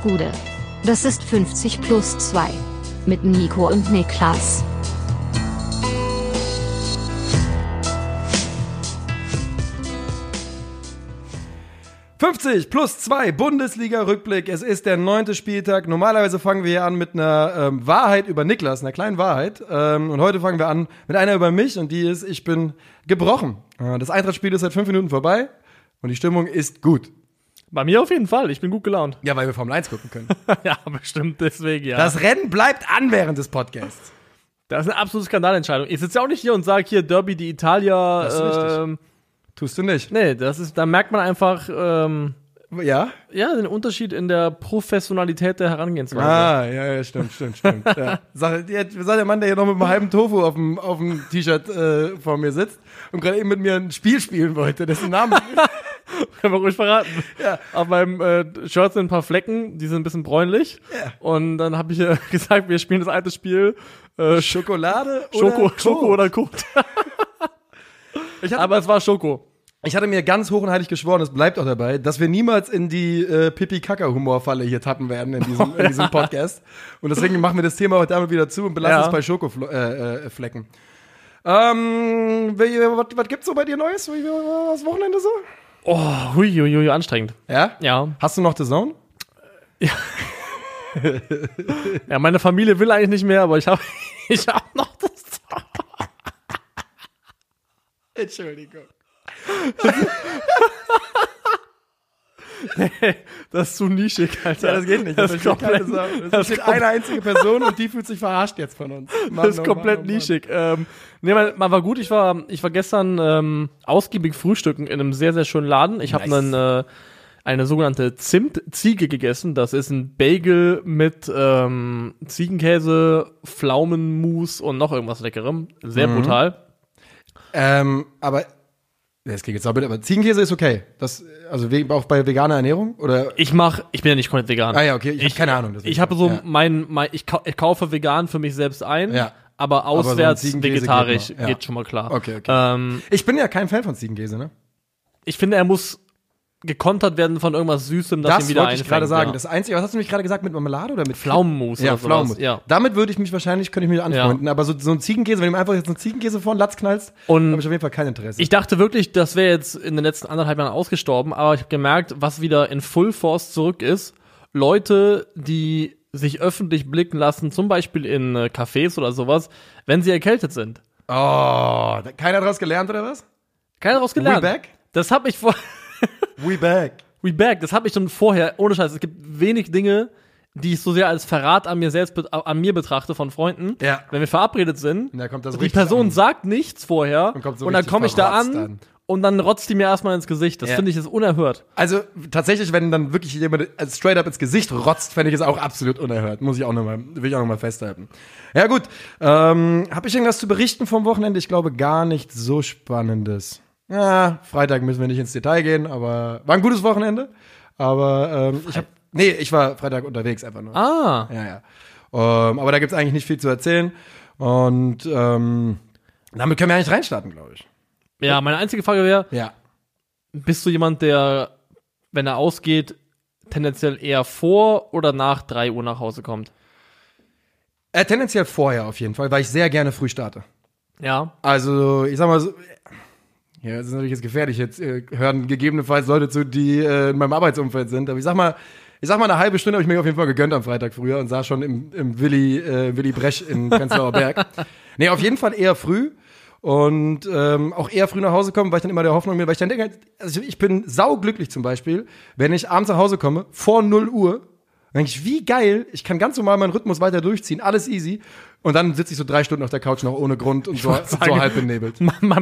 Gude. Das ist 50 plus 2. Mit Nico und Niklas. »50 plus 2 Bundesliga-Rückblick. Es ist der 9. Spieltag. Normalerweise fangen wir hier an mit einer Wahrheit über Niklas, einer kleinen Wahrheit. Und heute fangen wir an mit einer über mich und die ist, ich bin gebrochen. Das Eintracht-Spiel ist seit 5 Minuten vorbei und die Stimmung ist gut. Bei mir auf jeden Fall. Ich bin gut gelaunt. Ja, weil wir Formel 1 gucken können. Ja, bestimmt deswegen, ja. Das Rennen bleibt an während des Podcasts. Das ist eine absolute Skandalentscheidung. Ich sitze ja auch nicht hier und sage hier Derby d'Italia. Das ist richtig. Tust du nicht. Nee, da merkt man einfach ja, den Unterschied in der Professionalität der Herangehensweise. Ah, ja, stimmt. Ja. Sagt der Mann, der hier noch mit einem halben Tofu auf dem T-Shirt vor mir sitzt und gerade eben mit mir ein Spiel spielen wollte, dessen Namen Können wir ruhig verraten. Ja. Auf meinem Shirt sind ein paar Flecken, die sind ein bisschen bräunlich. Ja. Und dann habe ich gesagt, wir spielen das alte Spiel Schokolade Schoko oder Kot. Aber es war Schoko. Ich hatte mir ganz hoch und heilig geschworen, es bleibt auch dabei, dass wir niemals in die Pipi-Kaka-Humorfalle hier tappen werden in diesem Podcast. Und deswegen machen wir das Thema heute damit wieder zu und belassen es bei Schokoflecken. Was gibt's so bei dir Neues? Wie war das Wochenende so? Oh, hui, anstrengend. Ja? Ja. Hast du noch The Zone? Ja. Ja, meine Familie will eigentlich nicht mehr, aber ich hab noch das. Entschuldigung. Nee, das ist zu nischig, Alter. Ja, das geht nicht. Das ist komplett, das ist eine einzige Person und die fühlt sich verarscht jetzt von uns. Das ist komplett nischig. Nee, man war gut. Ich war gestern ausgiebig frühstücken in einem sehr, sehr schönen Laden. Ich habe eine sogenannte Zimtziege gegessen. Das ist ein Bagel mit Ziegenkäse, Pflaumenmus und noch irgendwas Leckerem. Sehr brutal. Aber das klingt jetzt auch bitte, aber Ziegenkäse ist okay. Das, also auch bei veganer Ernährung? Oder? Ich bin ja nicht komplett vegan. Ah ja, okay, ich habe keine Ahnung. Ich habe so ich kaufe vegan für mich selbst ein, aber auswärts so vegetarisch geht schon mal klar. Okay. Ich bin ja kein Fan von Ziegenkäse, ne? Ich finde, er muss gekontert werden von irgendwas Süßem, das ihn wieder einfängt. Das wollte ich gerade sagen. Das Einzige, was hast du mich gerade gesagt, mit Marmelade oder mit Pflaumenmus? Ja, Pflaumenmus. Ja. Damit könnte ich mich anfreunden. Aber so ein Ziegenkäse, wenn du mir einfach jetzt einen Ziegenkäse vor den Latz knallst, habe ich auf jeden Fall kein Interesse. Ich dachte wirklich, das wäre jetzt in den letzten 1,5 Jahren ausgestorben, aber ich habe gemerkt, was wieder in Full Force zurück ist. Leute, die sich öffentlich blicken lassen, zum Beispiel in Cafés oder sowas, wenn sie erkältet sind. Oh, keiner daraus gelernt, oder was? Keiner daraus gelernt. We back? Das habe ich vor... We back. Das habe ich schon vorher, ohne Scheiß. Es gibt wenig Dinge, die ich so sehr als Verrat an mir betrachte von Freunden. Ja. Wenn wir verabredet sind, kommt die Person sagt nichts vorher und dann komme ich da an und dann rotzt die mir erstmal ins Gesicht. Das finde ich ist unerhört. Also tatsächlich, wenn dann wirklich jemand straight up ins Gesicht rotzt, fände ich es auch absolut unerhört. Will ich auch noch mal festhalten. Ja gut, habe ich irgendwas zu berichten vom Wochenende? Ich glaube gar nicht so Spannendes. Ja, Freitag müssen wir nicht ins Detail gehen, aber war ein gutes Wochenende. Aber ich war Freitag unterwegs einfach nur. Ah. Ja. Aber da gibt's eigentlich nicht viel zu erzählen. Und damit können wir eigentlich reinstarten, glaube ich. Ja, meine einzige Frage wäre, bist du jemand, der, wenn er ausgeht, tendenziell eher vor oder nach 3 Uhr nach Hause kommt? Tendenziell vorher auf jeden Fall, weil ich sehr gerne früh starte. Ja. Also, ich sag mal so, ja, das ist natürlich jetzt gefährlich. Jetzt hören gegebenenfalls Leute zu, die in meinem Arbeitsumfeld sind. Aber ich sag mal, eine halbe Stunde habe ich mir auf jeden Fall gegönnt am Freitag früher und saß schon im Willi Bresch in Prenzlauer Berg. Nee, auf jeden Fall eher früh. Und auch eher früh nach Hause kommen, weil ich dann immer der Hoffnung bin, weil ich dann denke, also ich bin sauglücklich zum Beispiel, wenn ich abends nach Hause komme, vor 0 Uhr, dann denke ich, wie geil, ich kann ganz normal meinen Rhythmus weiter durchziehen, alles easy. Und dann sitze ich so 3 Stunden auf der Couch noch ohne Grund und so halb benebelt.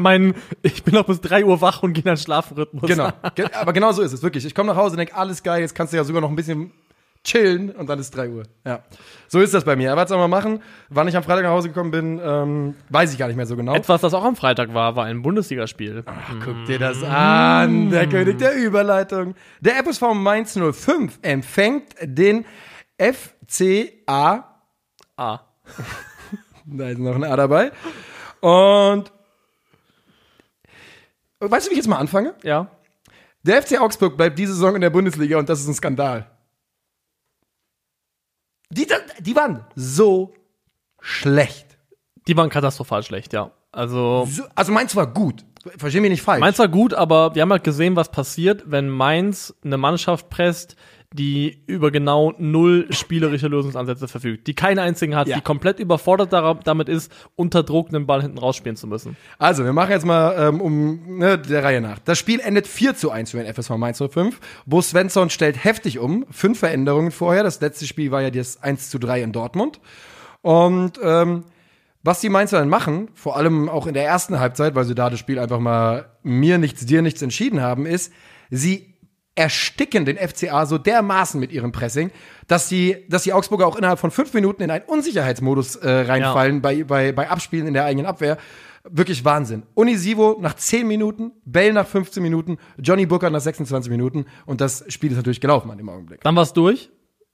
Ich bin noch bis 3 Uhr wach und gehe dann Schlafrhythmus. Genau, aber genau so ist es, wirklich. Ich komme nach Hause und denke, alles geil, jetzt kannst du ja sogar noch ein bisschen chillen und dann ist 3 Uhr. Ja, so ist das bei mir. Aber was soll man machen? Wann ich am Freitag nach Hause gekommen bin, weiß ich gar nicht mehr so genau. Etwas, das auch am Freitag war ein Bundesligaspiel. Ach, guck dir das an, der König der Überleitung. Der FSV Mainz 05 empfängt den FCA. Da ist noch ein A dabei. Und weißt du, wie ich jetzt mal anfange? Ja. Der FC Augsburg bleibt diese Saison in der Bundesliga und das ist ein Skandal. Die waren so schlecht. Die waren katastrophal schlecht, ja. Also Mainz war gut. Versteh mich nicht falsch. Mainz war gut, aber wir haben halt gesehen, was passiert, wenn Mainz eine Mannschaft presst, die über genau 0 spielerische Lösungsansätze verfügt, die keinen einzigen hat, die komplett überfordert damit ist, unter Druck einen Ball hinten rausspielen zu müssen. Also, wir machen jetzt mal der Reihe nach. Das Spiel endet 4:1 für den FSV Mainz 05. Bo Svensson stellt heftig um. 5 Veränderungen vorher. Das letzte Spiel war ja das 1:3 in Dortmund. Und was die Mainzer dann machen, vor allem auch in der ersten Halbzeit, weil sie da das Spiel einfach mal mir nichts, dir nichts entschieden haben, ist, sie ersticken den FCA so dermaßen mit ihrem Pressing, dass die Augsburger auch innerhalb von 5 Minuten in einen Unsicherheitsmodus reinfallen bei Abspielen in der eigenen Abwehr. Wirklich Wahnsinn. Unisivo nach 10 Minuten, Bell nach 15 Minuten, Johnny Burkhardt nach 26 Minuten und das Spiel ist natürlich gelaufen an dem Augenblick. Dann war es durch.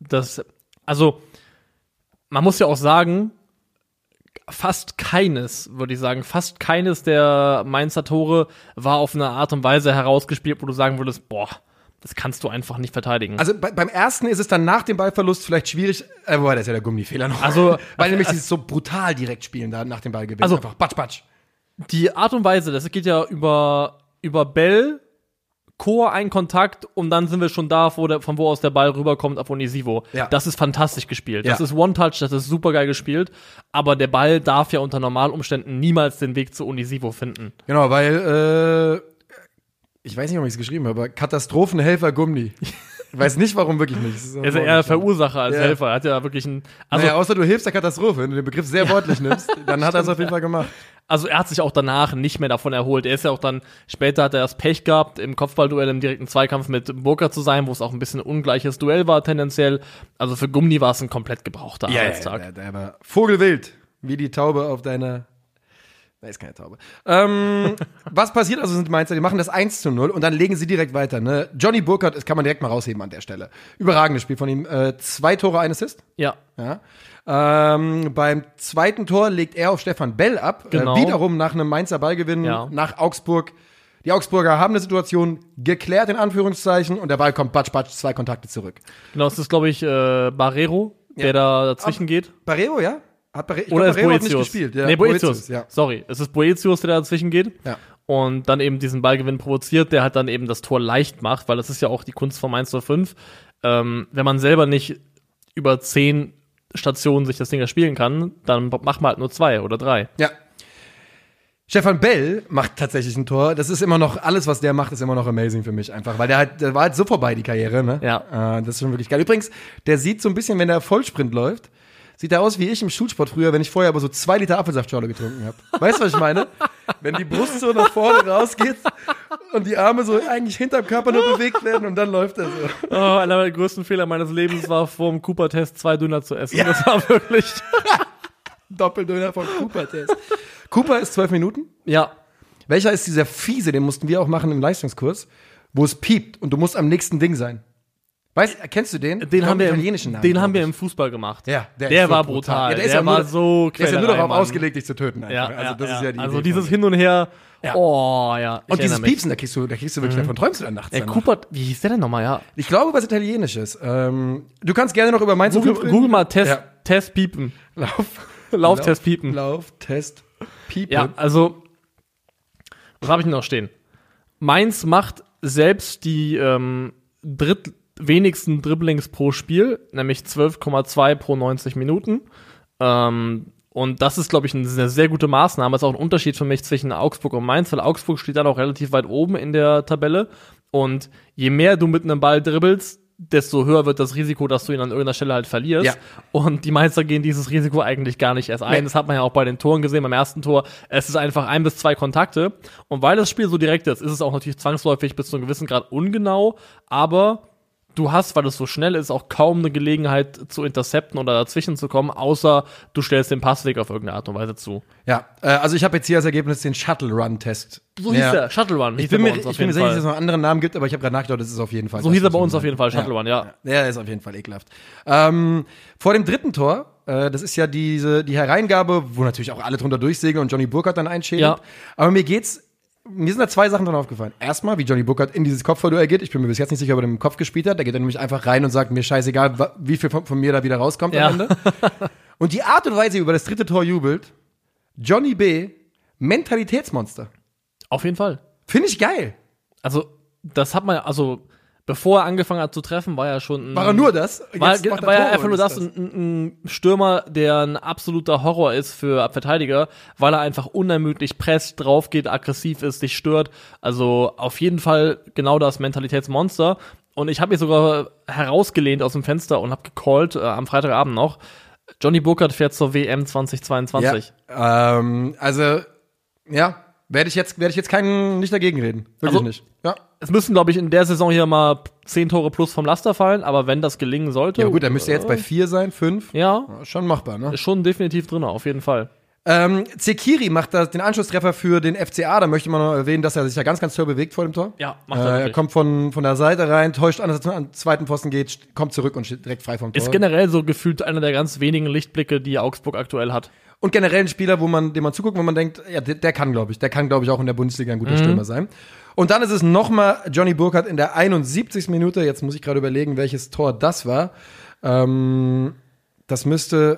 Man muss ja auch sagen, fast keines der Mainzer Tore war auf eine Art und Weise herausgespielt, wo du sagen würdest, boah, das kannst du einfach nicht verteidigen. Also beim ersten ist es dann nach dem Ballverlust vielleicht schwierig, wobei das ist ja der Gummifehler noch. Weil nämlich sie so brutal direkt spielen da nach dem Ballgewinn. Also einfach batsch. Die Art und Weise, das geht ja über Bell, Chor, ein Kontakt und dann sind wir schon da, von wo aus der Ball rüberkommt auf Unisivo. Ja. Das ist fantastisch gespielt. Ja. Das ist One-Touch, das ist super geil gespielt. Aber der Ball darf ja unter Normalumständen niemals den Weg zu Unisivo finden. Genau, weil ich weiß nicht, ob ich es geschrieben habe, aber Katastrophenhelfer Gummi. Ich weiß nicht, warum wirklich nicht. Er ist ja eher Verursacher als Helfer. Er hat ja wirklich außer du hilfst der Katastrophe, wenn du den Begriff sehr wörtlich nimmst, dann hat er es auf jeden Fall gemacht. Also er hat sich auch danach nicht mehr davon erholt. Er ist ja auch dann, später hat er das Pech gehabt, im Kopfballduell im direkten Zweikampf mit Burkhardt zu sein, wo es auch ein bisschen ein ungleiches Duell war tendenziell. Also für Gummi war es ein komplett gebrauchter Arbeitstag. Ja, der war vogelwild, wie die Taube auf deiner... Da ist keine Taube. Was passiert also sind Mainzer? Die machen das 1:0 und dann legen sie direkt weiter. Ne? Johnny Burkhardt, das kann man direkt mal rausheben an der Stelle. Überragendes Spiel von ihm. 2 Tore, 1 Assist. Ja. Beim zweiten Tor legt er auf Stefan Bell ab. Genau. Wiederum nach einem Mainzer Ballgewinn nach Augsburg. Die Augsburger haben eine Situation geklärt, in Anführungszeichen, und der Ball kommt batsch, 2 Kontakte zurück. Genau, es ist, glaube ich, Barrero, der da dazwischen geht. Barrero, ja? Oder ist Barrero hat nicht gespielt. Ja, nee, Boetius. Ja. Sorry, es ist Boetius, der da dazwischen geht. Ja. Und dann eben diesen Ballgewinn provoziert, der halt dann eben das Tor leicht macht, weil das ist ja auch die Kunst von Mainz 05. Wenn man selber nicht über 10 Stationen sich das Ding erspielen kann, dann macht man halt nur 2 oder 3. Ja. Stefan Bell macht tatsächlich ein Tor. Das ist immer noch, alles, was der macht, ist immer noch amazing für mich einfach. Weil der war halt so vorbei, die Karriere, ne? Ja. Das ist schon wirklich geil. Übrigens, der sieht so ein bisschen, wenn der Vollsprint läuft, sieht er aus wie ich im Schulsport früher, wenn ich vorher aber so 2 Liter Apfelsaftschorle getrunken habe. Weißt du, was ich meine? Wenn die Brust so nach vorne rausgeht und die Arme so eigentlich hinterm Körper nur bewegt werden und dann läuft er so. Oh, einer der größten Fehler meines Lebens war, vor dem Cooper-Test 2 Döner zu essen. Ja. Das war wirklich Doppeldöner vom Cooper-Test. Cooper ist 12 Minuten? Ja. Welcher ist dieser fiese, den mussten wir auch machen im Leistungskurs, wo es piept und du musst am nächsten Ding sein? Kennst du den? Den haben wir italienischen Namen. Den haben wir im Fußball gemacht. Ja, der war brutal. Ja, der war so Der ist ja nur darauf ausgelegt, dich zu töten. Ja, also das ist ja die also Idee dieses Hin und Her. Ja. Oh, ja. Und dieses Piepsen, da kriegst du wirklich, davon träumst du dann nachts. Cooper, wie hieß der denn nochmal, ja? Ich glaube, was Italienisches. Du kannst gerne noch über Mainz Google mal Test Piepen. Test Piepen. Test Piepen. Ja, also, was habe ich denn noch stehen? Mainz macht selbst die wenigsten Dribblings pro Spiel, nämlich 12,2 pro 90 Minuten. Und das ist, glaube ich, eine sehr gute Maßnahme. Das ist auch ein Unterschied für mich zwischen Augsburg und Mainz, weil Augsburg steht dann auch relativ weit oben in der Tabelle. Und je mehr du mit einem Ball dribbelst, desto höher wird das Risiko, dass du ihn an irgendeiner Stelle halt verlierst. Ja. Und die Mainzer gehen dieses Risiko eigentlich gar nicht erst ein. Nee. Das hat man ja auch bei den Toren gesehen, beim ersten Tor. Es ist einfach 1 bis 2 Kontakte. Und weil das Spiel so direkt ist es auch natürlich zwangsläufig bis zu einem gewissen Grad ungenau. Aber du hast, weil es so schnell ist, auch kaum eine Gelegenheit zu intercepten oder dazwischen zu kommen, außer du stellst den Passweg auf irgendeine Art und Weise zu. Ja, also ich habe jetzt hier als Ergebnis den Shuttle-Run-Test. So hieß der, Shuttle-Run. Ich bin mir sicher, dass es noch einen anderen Namen gibt, aber ich habe gerade nachgedacht, das ist auf jeden Fall. So hieß er bei uns auf jeden Fall, Shuttle-Run, ja. Der ist auf jeden Fall ekelhaft. Vor dem dritten Tor, das ist ja die Hereingabe, wo natürlich auch alle drunter durchsegeln und Johnny Burkhardt dann einschädigt. Ja. Aber mir geht's mir sind da zwei Sachen dran aufgefallen. Erstmal, wie Johnny Burkhardt in dieses Kopfballduell geht. Ich bin mir bis jetzt nicht sicher, ob er im Kopf gespielt hat. Da geht er nämlich einfach rein und sagt, mir scheißegal, wie viel von mir da wieder rauskommt am Ende. Und die Art und Weise, wie über das dritte Tor jubelt, Johnny B., Mentalitätsmonster. Auf jeden Fall. Finde ich geil. Also, das hat man, also, bevor er angefangen hat zu treffen, war er schon War er nur das? War er einfach nur das, ein Stürmer, der ein absoluter Horror ist für Verteidiger, weil er einfach unermüdlich presst, drauf geht, aggressiv ist, dich stört. Also auf jeden Fall genau das Mentalitätsmonster. Und ich habe mich sogar herausgelehnt aus dem Fenster und habe gecallt am Freitagabend noch. Johnny Burkhardt fährt zur WM 2022. Ja, also, ja, werde ich jetzt nicht dagegen reden. Wirklich nicht. Ja. Es müssen, glaube ich, in der Saison hier mal 10 Tore plus vom Laster fallen, aber wenn das gelingen sollte. Ja gut, dann müsste er jetzt bei 4 sein, 5. Ja. Schon machbar, ne? Ist schon definitiv drin, auf jeden Fall. Zekiri macht den Anschlusstreffer für den FCA. Da möchte man noch erwähnen, dass er sich ja ganz, ganz toll bewegt vor dem Tor. Ja, macht er Er kommt von der Seite rein, täuscht an, dass er an zweiten Pfosten geht, kommt zurück und steht direkt frei vom Tor. Ist generell so gefühlt einer der ganz wenigen Lichtblicke, die Augsburg aktuell hat. Und generell ein Spieler, dem man zuguckt, wo man denkt, ja, der kann, glaube ich, auch in der Bundesliga ein guter Stürmer sein. Und dann ist es nochmal Johnny Burkhardt in der 71. Minute. Jetzt muss ich gerade überlegen, welches Tor das war. Das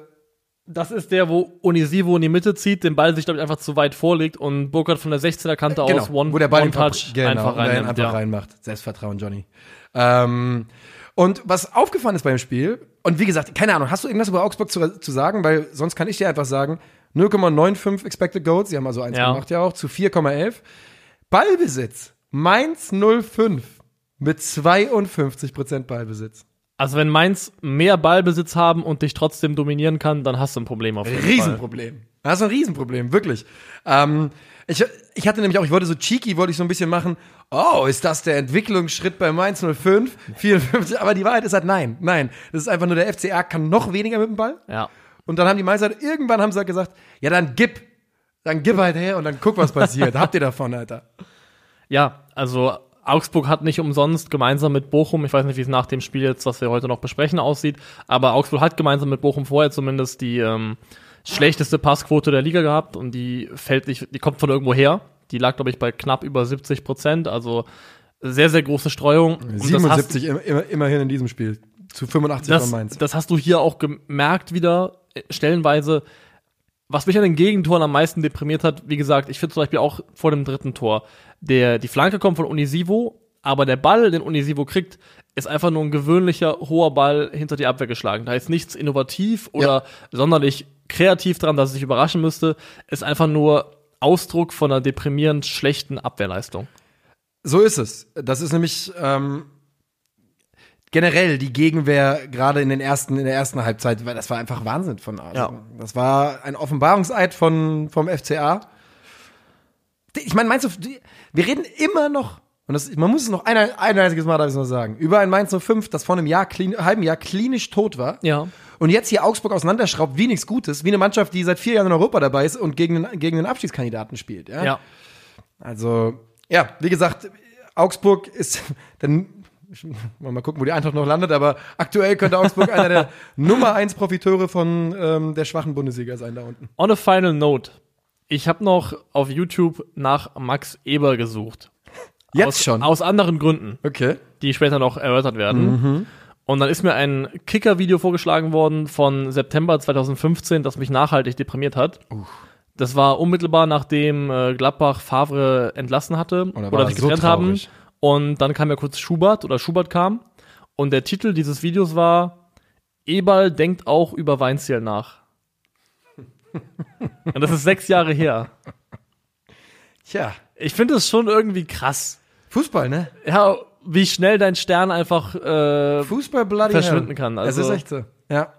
ist der, wo Onisivo in die Mitte zieht, den Ball sich, glaube ich, einfach zu weit vorlegt und Burkhardt von der 16er Kante aus wo der Ball One-Touch einfach reinmacht. Selbstvertrauen, Johnny. Und was aufgefallen ist beim Spiel, und wie gesagt, keine Ahnung, hast du irgendwas über Augsburg zu sagen? Weil sonst kann ich dir einfach sagen, 0,95 Expected Goals, sie haben also 1 gemacht ja auch, zu 4,11. Ballbesitz, Mainz 05 mit 52% Ballbesitz. Also wenn Mainz mehr Ballbesitz haben und dich trotzdem dominieren kann, dann hast du ein Problem auf jeden Fall. Riesenproblem. Das ist ein Riesenproblem, wirklich. Ich hatte nämlich auch, ich wollte so ein bisschen machen, oh, ist das der Entwicklungsschritt bei Mainz 05? 54, aber die Wahrheit ist halt nein. Das ist einfach nur, der FCA kann noch weniger mit dem Ball. Ja. Und dann haben die Mainzer, irgendwann haben sie halt gesagt, ja, dann gib halt her und dann guck, was passiert. Habt ihr davon, Alter? Ja, also Augsburg hat nicht umsonst gemeinsam mit Bochum, ich weiß nicht, wie es nach dem Spiel jetzt, was wir heute noch besprechen, aussieht, aber Augsburg hat gemeinsam mit Bochum vorher zumindest die schlechteste Passquote der Liga gehabt und die kommt von irgendwo her. Die lag, glaube ich, bei knapp über 70%, also sehr, sehr große Streuung. 77 immerhin in diesem Spiel, zu 85 von Mainz. Das hast du hier auch gemerkt wieder, stellenweise. Was mich an den Gegentoren am meisten deprimiert hat, wie gesagt, ich finde zum Beispiel auch vor dem dritten Tor, die Flanke kommt von Onisivo, aber der Ball, den Onisivo kriegt, ist einfach nur ein gewöhnlicher, hoher Ball hinter die Abwehr geschlagen. Da ist nichts innovativ oder sonderlich kreativ dran, dass es sich überraschen müsste. Ist einfach nur Ausdruck von einer deprimierend schlechten Abwehrleistung. So ist es. Das ist nämlich generell die Gegenwehr, gerade in der ersten Halbzeit, weil das war einfach Wahnsinn von Arsenal. Ja. Das war ein Offenbarungseid vom FCA. Ich meine, meinst du, wir reden immer noch, und man muss es noch ein einziges Mal, darf ich es noch sagen, über ein Mainz 05, das vor einem halben Jahr klinisch tot war. Ja. Und jetzt hier Augsburg auseinanderschraubt, wie nichts Gutes, wie eine Mannschaft, die seit 4 Jahren in Europa dabei ist und gegen den Abstiegskandidaten spielt. Ja. Also, ja, wie gesagt, Augsburg ist dann, mal gucken, wo die Eintracht noch landet, aber aktuell könnte Augsburg einer der Nummer 1 Profiteure von der schwachen Bundesliga sein da unten. On a final note. Ich habe noch auf YouTube nach Max Eber gesucht. Jetzt schon? Aus anderen Gründen. Okay. Die später noch erörtert werden. Und dann ist mir ein Kicker-Video vorgeschlagen worden von September 2015, das mich nachhaltig deprimiert hat. Das war unmittelbar nachdem Gladbach Favre entlassen hatte oder sich getrennt haben. Und dann kam ja kurz Schubert kam. Und der Titel dieses Videos war Eberl denkt auch über Weinziel nach. Und das ist 6 Jahre her. Tja. Ich finde es schon irgendwie krass. Fußball, ne? Ja, wie schnell dein Stern einfach Fußball bloody verschwinden kann. Also, es ist echt so. Ja.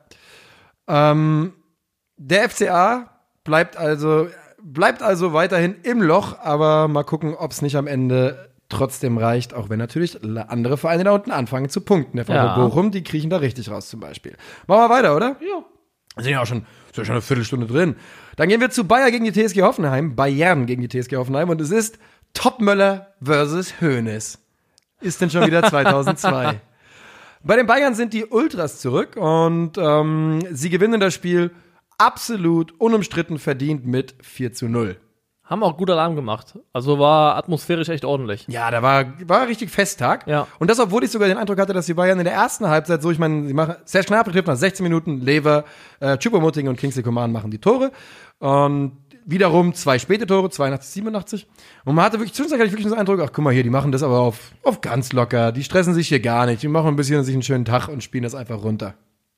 Der FCA bleibt also weiterhin im Loch, aber mal gucken, ob es nicht am Ende trotzdem reicht, auch wenn natürlich andere Vereine da unten anfangen zu punkten. Der VfB Bochum, die kriechen da richtig raus zum Beispiel. Machen wir weiter, oder? Ja. Wir sind ja auch schon eine Viertelstunde drin. Dann gehen wir zu Bayern gegen die TSG Hoffenheim. Und es ist Topmöller versus Hoeneß. Ist denn schon wieder 2002. Bei den Bayern sind die Ultras zurück und sie gewinnen das Spiel absolut unumstritten verdient mit 4:0. Haben auch gut Alarm gemacht. Also war atmosphärisch echt ordentlich. Ja, da war richtig Festtag. Ja. Und das, obwohl ich sogar den Eindruck hatte, dass die Bayern in der ersten Halbzeit so, ich meine, sie machen, Serge Gnabry trifft nach 16 Minuten, Lever, Choupo-Moting und Kingsley Coman machen die Tore. Und wiederum 2 späte Tore, 82, 87. Und man hatte zwischenzeitlich wirklich den Eindruck, ach guck mal hier, die machen das aber auf ganz locker. Die stressen sich hier gar nicht. Die machen ein bisschen sich einen schönen Tag und spielen das einfach runter.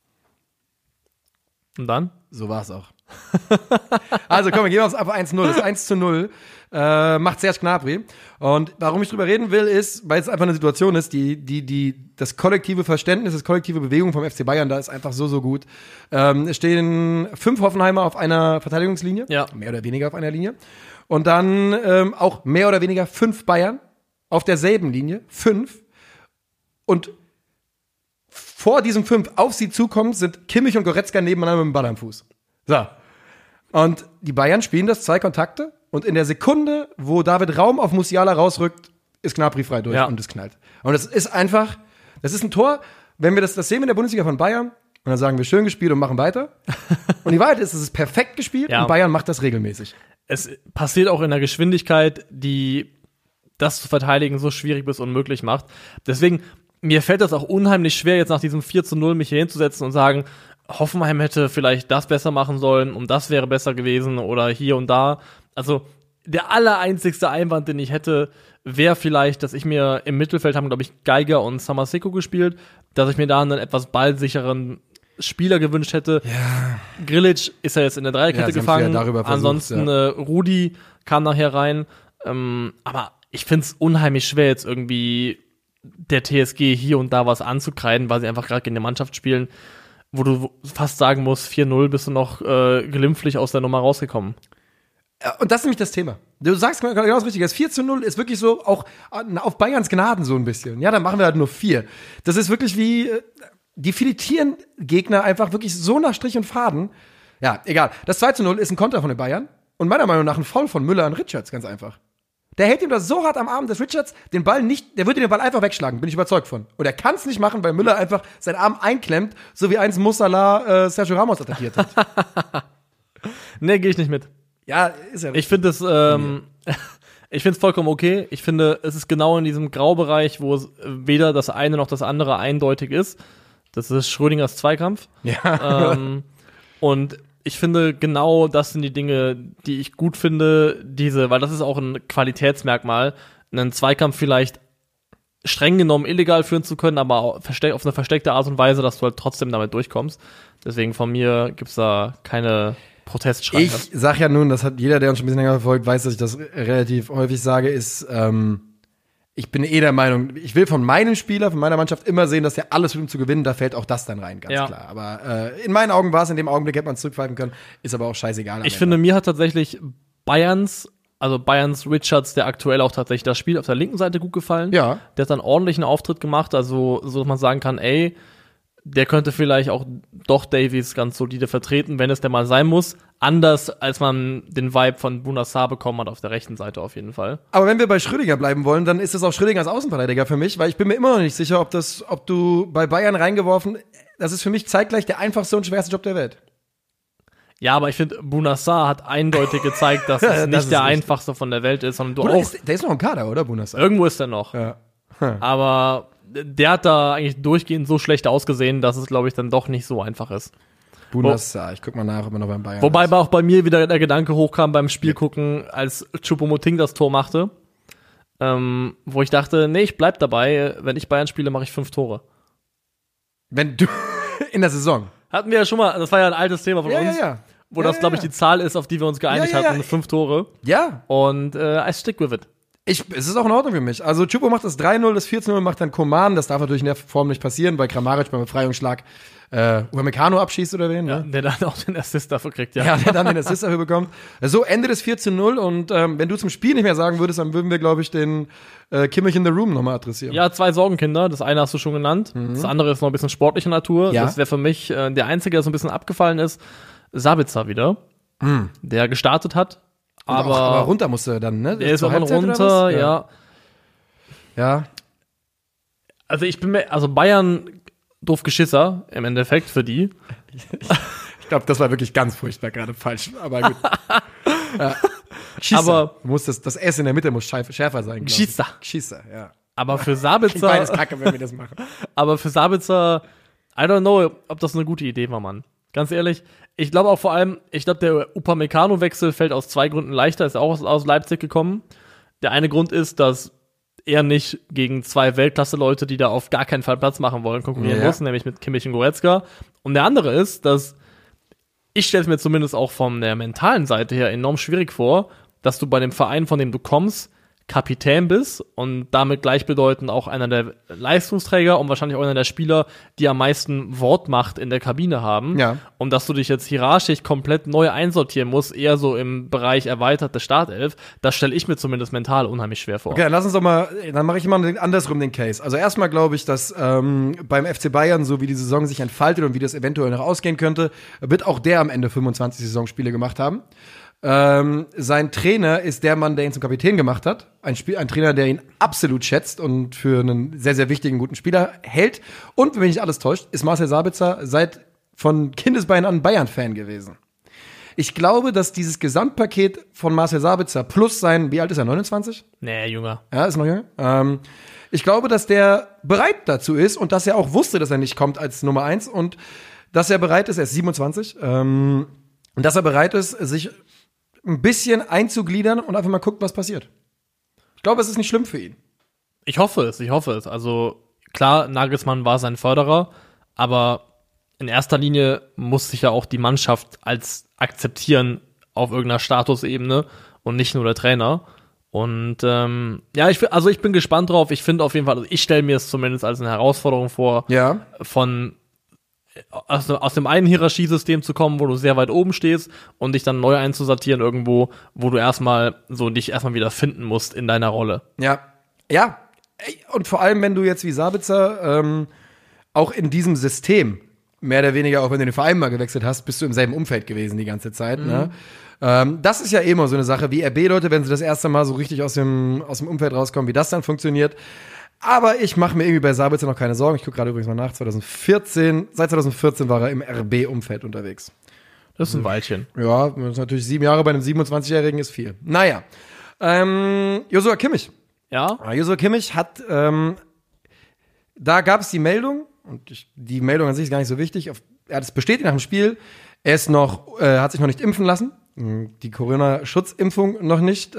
Und dann? So war's auch. Also komm, wir gehen uns ab 1-0. Das 1-0 macht Serge Gnabry. Und warum ich drüber reden will, ist, weil es einfach eine Situation ist, das kollektive Verständnis, das kollektive Bewegung vom FC Bayern, da ist einfach so gut. Es stehen 5 Hoffenheimer auf einer Verteidigungslinie. Ja. Mehr oder weniger auf einer Linie. Und dann auch mehr oder weniger 5 Bayern auf derselben Linie. 5. Und vor diesem 5 auf sie zukommen, sind Kimmich und Goretzka nebeneinander mit dem Ball am Fuß. So. Und die Bayern spielen das, 2 Kontakte. Und in der Sekunde, wo David Raum auf Musiala rausrückt, ist Gnabry frei durch und es knallt. Und das ist einfach, das ist ein Tor, wenn wir das sehen wir in der Bundesliga von Bayern, und dann sagen wir, schön gespielt und machen weiter. Und die Wahrheit ist, es ist perfekt gespielt und Bayern macht das regelmäßig. Es passiert auch in der Geschwindigkeit, die das zu verteidigen so schwierig bis unmöglich macht. Deswegen, mir fällt das auch unheimlich schwer, jetzt nach diesem 4-0 mich hier hinzusetzen und sagen, Hoffenheim hätte vielleicht das besser machen sollen und das wäre besser gewesen oder hier und da. Also der allereinzigste Einwand, den ich hätte, wäre vielleicht, dass ich mir im Mittelfeld haben, glaube ich, Geiger und Samaseko gespielt, dass ich mir da einen etwas ballsicheren Spieler gewünscht hätte. Ja. Grilic ist ja jetzt in der Dreierkette gefangen. Ansonsten Rudi kam nachher rein. Aber ich finde es unheimlich schwer, jetzt irgendwie der TSG hier und da was anzukreiden, weil sie einfach gerade gegen eine Mannschaft spielen, wo du fast sagen musst, 4-0 bist du noch glimpflich aus der Nummer rausgekommen. Und das ist nämlich das Thema. Du sagst genau das Richtige. Das 4-0 ist wirklich so auch auf Bayerns Gnaden so ein bisschen. Ja, dann machen wir halt nur 4. Das ist wirklich wie, die filetieren Gegner einfach wirklich so nach Strich und Faden. Ja, egal. Das 2-0 ist ein Konter von den Bayern. Und meiner Meinung nach ein Foul von Müller an Richards, ganz einfach. Der hält ihm das so hart am Arm, dass Richards den Ball nicht, der würde den Ball einfach wegschlagen, bin ich überzeugt von. Und er kann es nicht machen, weil Müller einfach seinen Arm einklemmt, so wie einst Musala Sergio Ramos attackiert hat. Nee, gehe ich nicht mit. Ja, ist ja richtig. Ich finde es, ich finde es vollkommen okay. Ich finde, es ist genau in diesem Graubereich, wo es weder das eine noch das andere eindeutig ist. Das ist Schrödingers Zweikampf. Ja. Und ich finde, genau das sind die Dinge, die ich gut finde, weil das ist auch ein Qualitätsmerkmal, einen Zweikampf vielleicht streng genommen illegal führen zu können, aber auf eine versteckte Art und Weise, dass du halt trotzdem damit durchkommst. Deswegen von mir gibt's da keine Protestschreie. Ich sag ja nun, das hat jeder, der uns schon ein bisschen länger verfolgt, weiß, dass ich das relativ häufig sage, ist, ich bin der Meinung, ich will von meinem Spieler, von meiner Mannschaft immer sehen, dass der alles will, um zu gewinnen, da fällt auch das dann rein, ganz klar. Aber in meinen Augen war es, in dem Augenblick hätte man es zurückpfeifen können, ist aber auch scheißegal. Ich finde, mir hat tatsächlich Bayerns Richards, der aktuell auch tatsächlich das Spiel auf der linken Seite gut gefallen. Ja. Der hat dann ordentlichen Auftritt gemacht, also so, dass man sagen kann, ey, der könnte vielleicht auch doch Davies ganz solide vertreten, wenn es denn mal sein muss. Anders, als man den Vibe von Bouna Sarr bekommen hat auf der rechten Seite auf jeden Fall. Aber wenn wir bei Schrödinger bleiben wollen, dann ist es auch Schrödinger als Außenverteidiger für mich, weil ich bin mir immer noch nicht sicher, ob du bei Bayern reingeworfen, das ist für mich zeitgleich der einfachste und schwerste Job der Welt. Ja, aber ich finde, Bouna Sarr hat eindeutig gezeigt, dass es nicht der einfachste von der Welt ist, sondern du auch. Der ist noch im Kader, oder, Bouna Sarr? Irgendwo ist er noch. Ja. Aber der hat da eigentlich durchgehend so schlecht ausgesehen, dass es, glaube ich, dann doch nicht so einfach ist. Bouna Sarr, ich guck mal nach, ob er noch beim Bayern Wobei ist. auch bei mir wieder der Gedanke hochkam beim Spiel gucken, als Choupo-Moting das Tor machte, wo ich dachte, nee, ich bleib dabei, wenn ich Bayern spiele, mache ich 5 Tore. Wenn du in der Saison. Hatten wir ja schon mal, das war ja ein altes Thema von uns, wo das, glaube ich, die Zahl ist, auf die wir uns geeinigt hatten, 5 Tore. Ja. Und I stick with it. Es ist auch in Ordnung für mich. Also Choupo macht das 3-0, das 4-0 macht dann Coman. Das darf natürlich in der Form nicht passieren, weil Kramaric beim Befreiungsschlag Upamecano abschießt oder wen. Ja, ne? der dann auch den Assist dafür kriegt, ja. Ja, der dann den Assist dafür bekommt. So, Ende des 4-0 und wenn du zum Spiel nicht mehr sagen würdest, dann würden wir, glaube ich, den Kimmich in the Room nochmal adressieren. Ja, 2 Sorgenkinder. Das eine hast du schon genannt. Das andere ist noch ein bisschen sportlicher Natur. Ja. Das wäre für mich der einzige, der so ein bisschen abgefallen ist, Sabitzer wieder, der gestartet hat. Aber runter musste er dann, ne? Der ist irgendwann runter, ja. Ja. Also Bayern doof Geschisser im Endeffekt für die. Ich glaube, das war wirklich ganz furchtbar gerade falsch, aber gut. Aber du musst das S in der Mitte muss schärfer sein. Gschiza. Gschiza, ja. Aber für Klingt Sabitzer, beides kacke, wenn wir das machen. aber für Sabitzer, I don't know, ob das eine gute Idee war, Mann. Ganz ehrlich, ich glaube auch vor allem, der Upamecano-Wechsel fällt aus 2 Gründen leichter, ist auch aus Leipzig gekommen. Der eine Grund ist, dass er nicht gegen 2 Weltklasse-Leute, die da auf gar keinen Fall Platz machen wollen, konkurrieren muss, nämlich mit Kimmich und Goretzka. Und der andere ist, dass ich stelle es mir zumindest auch von der mentalen Seite her enorm schwierig vor, dass du bei dem Verein, von dem du kommst, Kapitän bist und damit gleichbedeutend auch einer der Leistungsträger und wahrscheinlich auch einer der Spieler, die am meisten Wortmacht in der Kabine haben. Ja. Und dass du dich jetzt hierarchisch komplett neu einsortieren musst, eher so im Bereich erweiterte Startelf, das stelle ich mir zumindest mental unheimlich schwer vor. Okay, dann lass uns doch mal, dann mache ich immer andersrum den Case. Also erstmal glaube ich, dass beim FC Bayern, so wie die Saison sich entfaltet und wie das eventuell noch ausgehen könnte, wird auch der am Ende 25 Saisonspiele gemacht haben. Sein Trainer ist der Mann, der ihn zum Kapitän gemacht hat. Ein Trainer, der ihn absolut schätzt und für einen sehr, sehr wichtigen, guten Spieler hält. Und, wenn mich nicht alles täuscht, ist Marcel Sabitzer seit von Kindesbeinen an Bayern-Fan gewesen. Ich glaube, dass dieses Gesamtpaket von Marcel Sabitzer plus sein, wie alt ist er, 29? Nee, Junge. Ja, ist noch jünger. Ich glaube, dass der bereit dazu ist und dass er auch wusste, dass er nicht kommt als Nummer 1 und dass er bereit ist, er ist 27, und dass er bereit ist, sich ein bisschen einzugliedern und einfach mal guckt, was passiert. Ich glaube, es ist nicht schlimm für ihn. Ich hoffe es. Also, klar, Nagelsmann war sein Förderer, aber in erster Linie muss sich ja auch die Mannschaft als akzeptieren auf irgendeiner Statusebene und nicht nur der Trainer. Und ja, ich bin gespannt drauf. Ich finde auf jeden Fall, also ich stelle mir es zumindest als eine Herausforderung vor, Ja. aus dem einen Hierarchiesystem zu kommen, wo du sehr weit oben stehst und dich dann neu einzusortieren irgendwo, wo du dich erstmal wieder finden musst in deiner Rolle. Ja. Ja. Und vor allem, wenn du jetzt wie Sabitzer auch in diesem System mehr oder weniger, auch wenn du den Verein mal gewechselt hast, bist du im selben Umfeld gewesen die ganze Zeit. Ne? Das ist ja eh immer so eine Sache, wie RB-Leute, wenn sie das erste Mal so richtig aus dem Umfeld rauskommen, wie das dann funktioniert. Aber ich mache mir irgendwie bei Sabitzer noch keine Sorgen. Ich gucke gerade übrigens mal nach. Seit 2014 war er im RB-Umfeld unterwegs. Das ist ein Weilchen. Ja, das ist natürlich 7 Jahre bei einem 27-Jährigen ist viel. Naja. Joshua Kimmich. Ja? Joshua Kimmich hat, da gab es die Meldung, und die Meldung an sich ist gar nicht so wichtig, er hat es bestätigt nach dem Spiel, er ist hat sich noch nicht impfen lassen, die Corona-Schutzimpfung noch nicht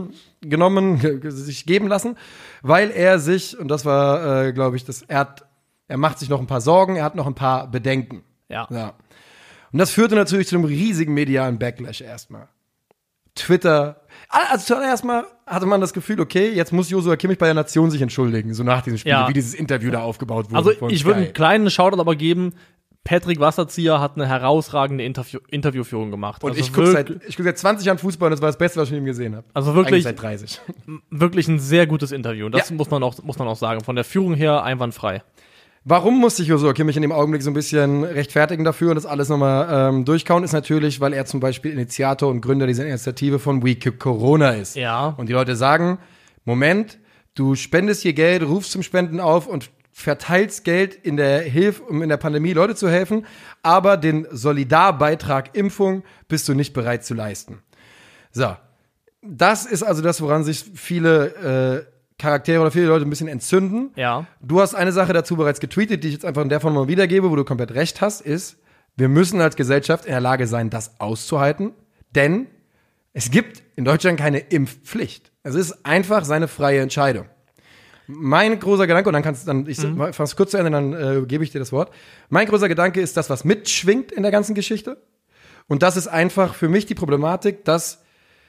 sich geben lassen, weil er sich, und das war, glaube ich, er macht sich noch ein paar Sorgen, er hat noch ein paar Bedenken. Ja. Und das führte natürlich zu einem riesigen medialen Backlash erstmal. Twitter, also zuallererst mal hatte man das Gefühl, okay, jetzt muss Joshua Kimmich bei der Nation sich entschuldigen, so nach diesem Spiel, wie dieses Interview da aufgebaut wurde. Also ich würde einen kleinen Shoutout aber geben, Patrick Wasserzieher hat eine herausragende Interviewführung gemacht. Und also ich gucke seit 20 Jahren Fußball und das war das Beste, was ich von ihm gesehen habe. Also wirklich, seit 30. Wirklich ein sehr gutes Interview. Und das muss man auch sagen. Von der Führung her einwandfrei. Warum muss sich Joshua Kimmich in dem Augenblick so ein bisschen rechtfertigen dafür und das alles nochmal durchkauen, ist natürlich, weil er zum Beispiel Initiator und Gründer dieser Initiative von We Keep Corona ist. Ja. Und die Leute sagen, Moment, du spendest hier Geld, rufst zum Spenden auf und verteilst Geld in der Hilfe, um in der Pandemie Leute zu helfen, aber den Solidarbeitrag Impfung bist du nicht bereit zu leisten. So, das ist also das, woran sich viele Charaktere oder viele Leute ein bisschen entzünden. Ja. Du hast eine Sache dazu bereits getweetet, die ich jetzt einfach in der Form mal wiedergebe, wo du komplett recht hast, ist, wir müssen als Gesellschaft in der Lage sein, das auszuhalten, denn es gibt in Deutschland keine Impfpflicht. Es ist einfach seine freie Entscheidung. Mein großer Gedanke, und ich fasse es kurz zu Ende, dann gebe ich dir das Wort. Mein großer Gedanke ist das, was mitschwingt in der ganzen Geschichte. Und das ist einfach für mich die Problematik, dass,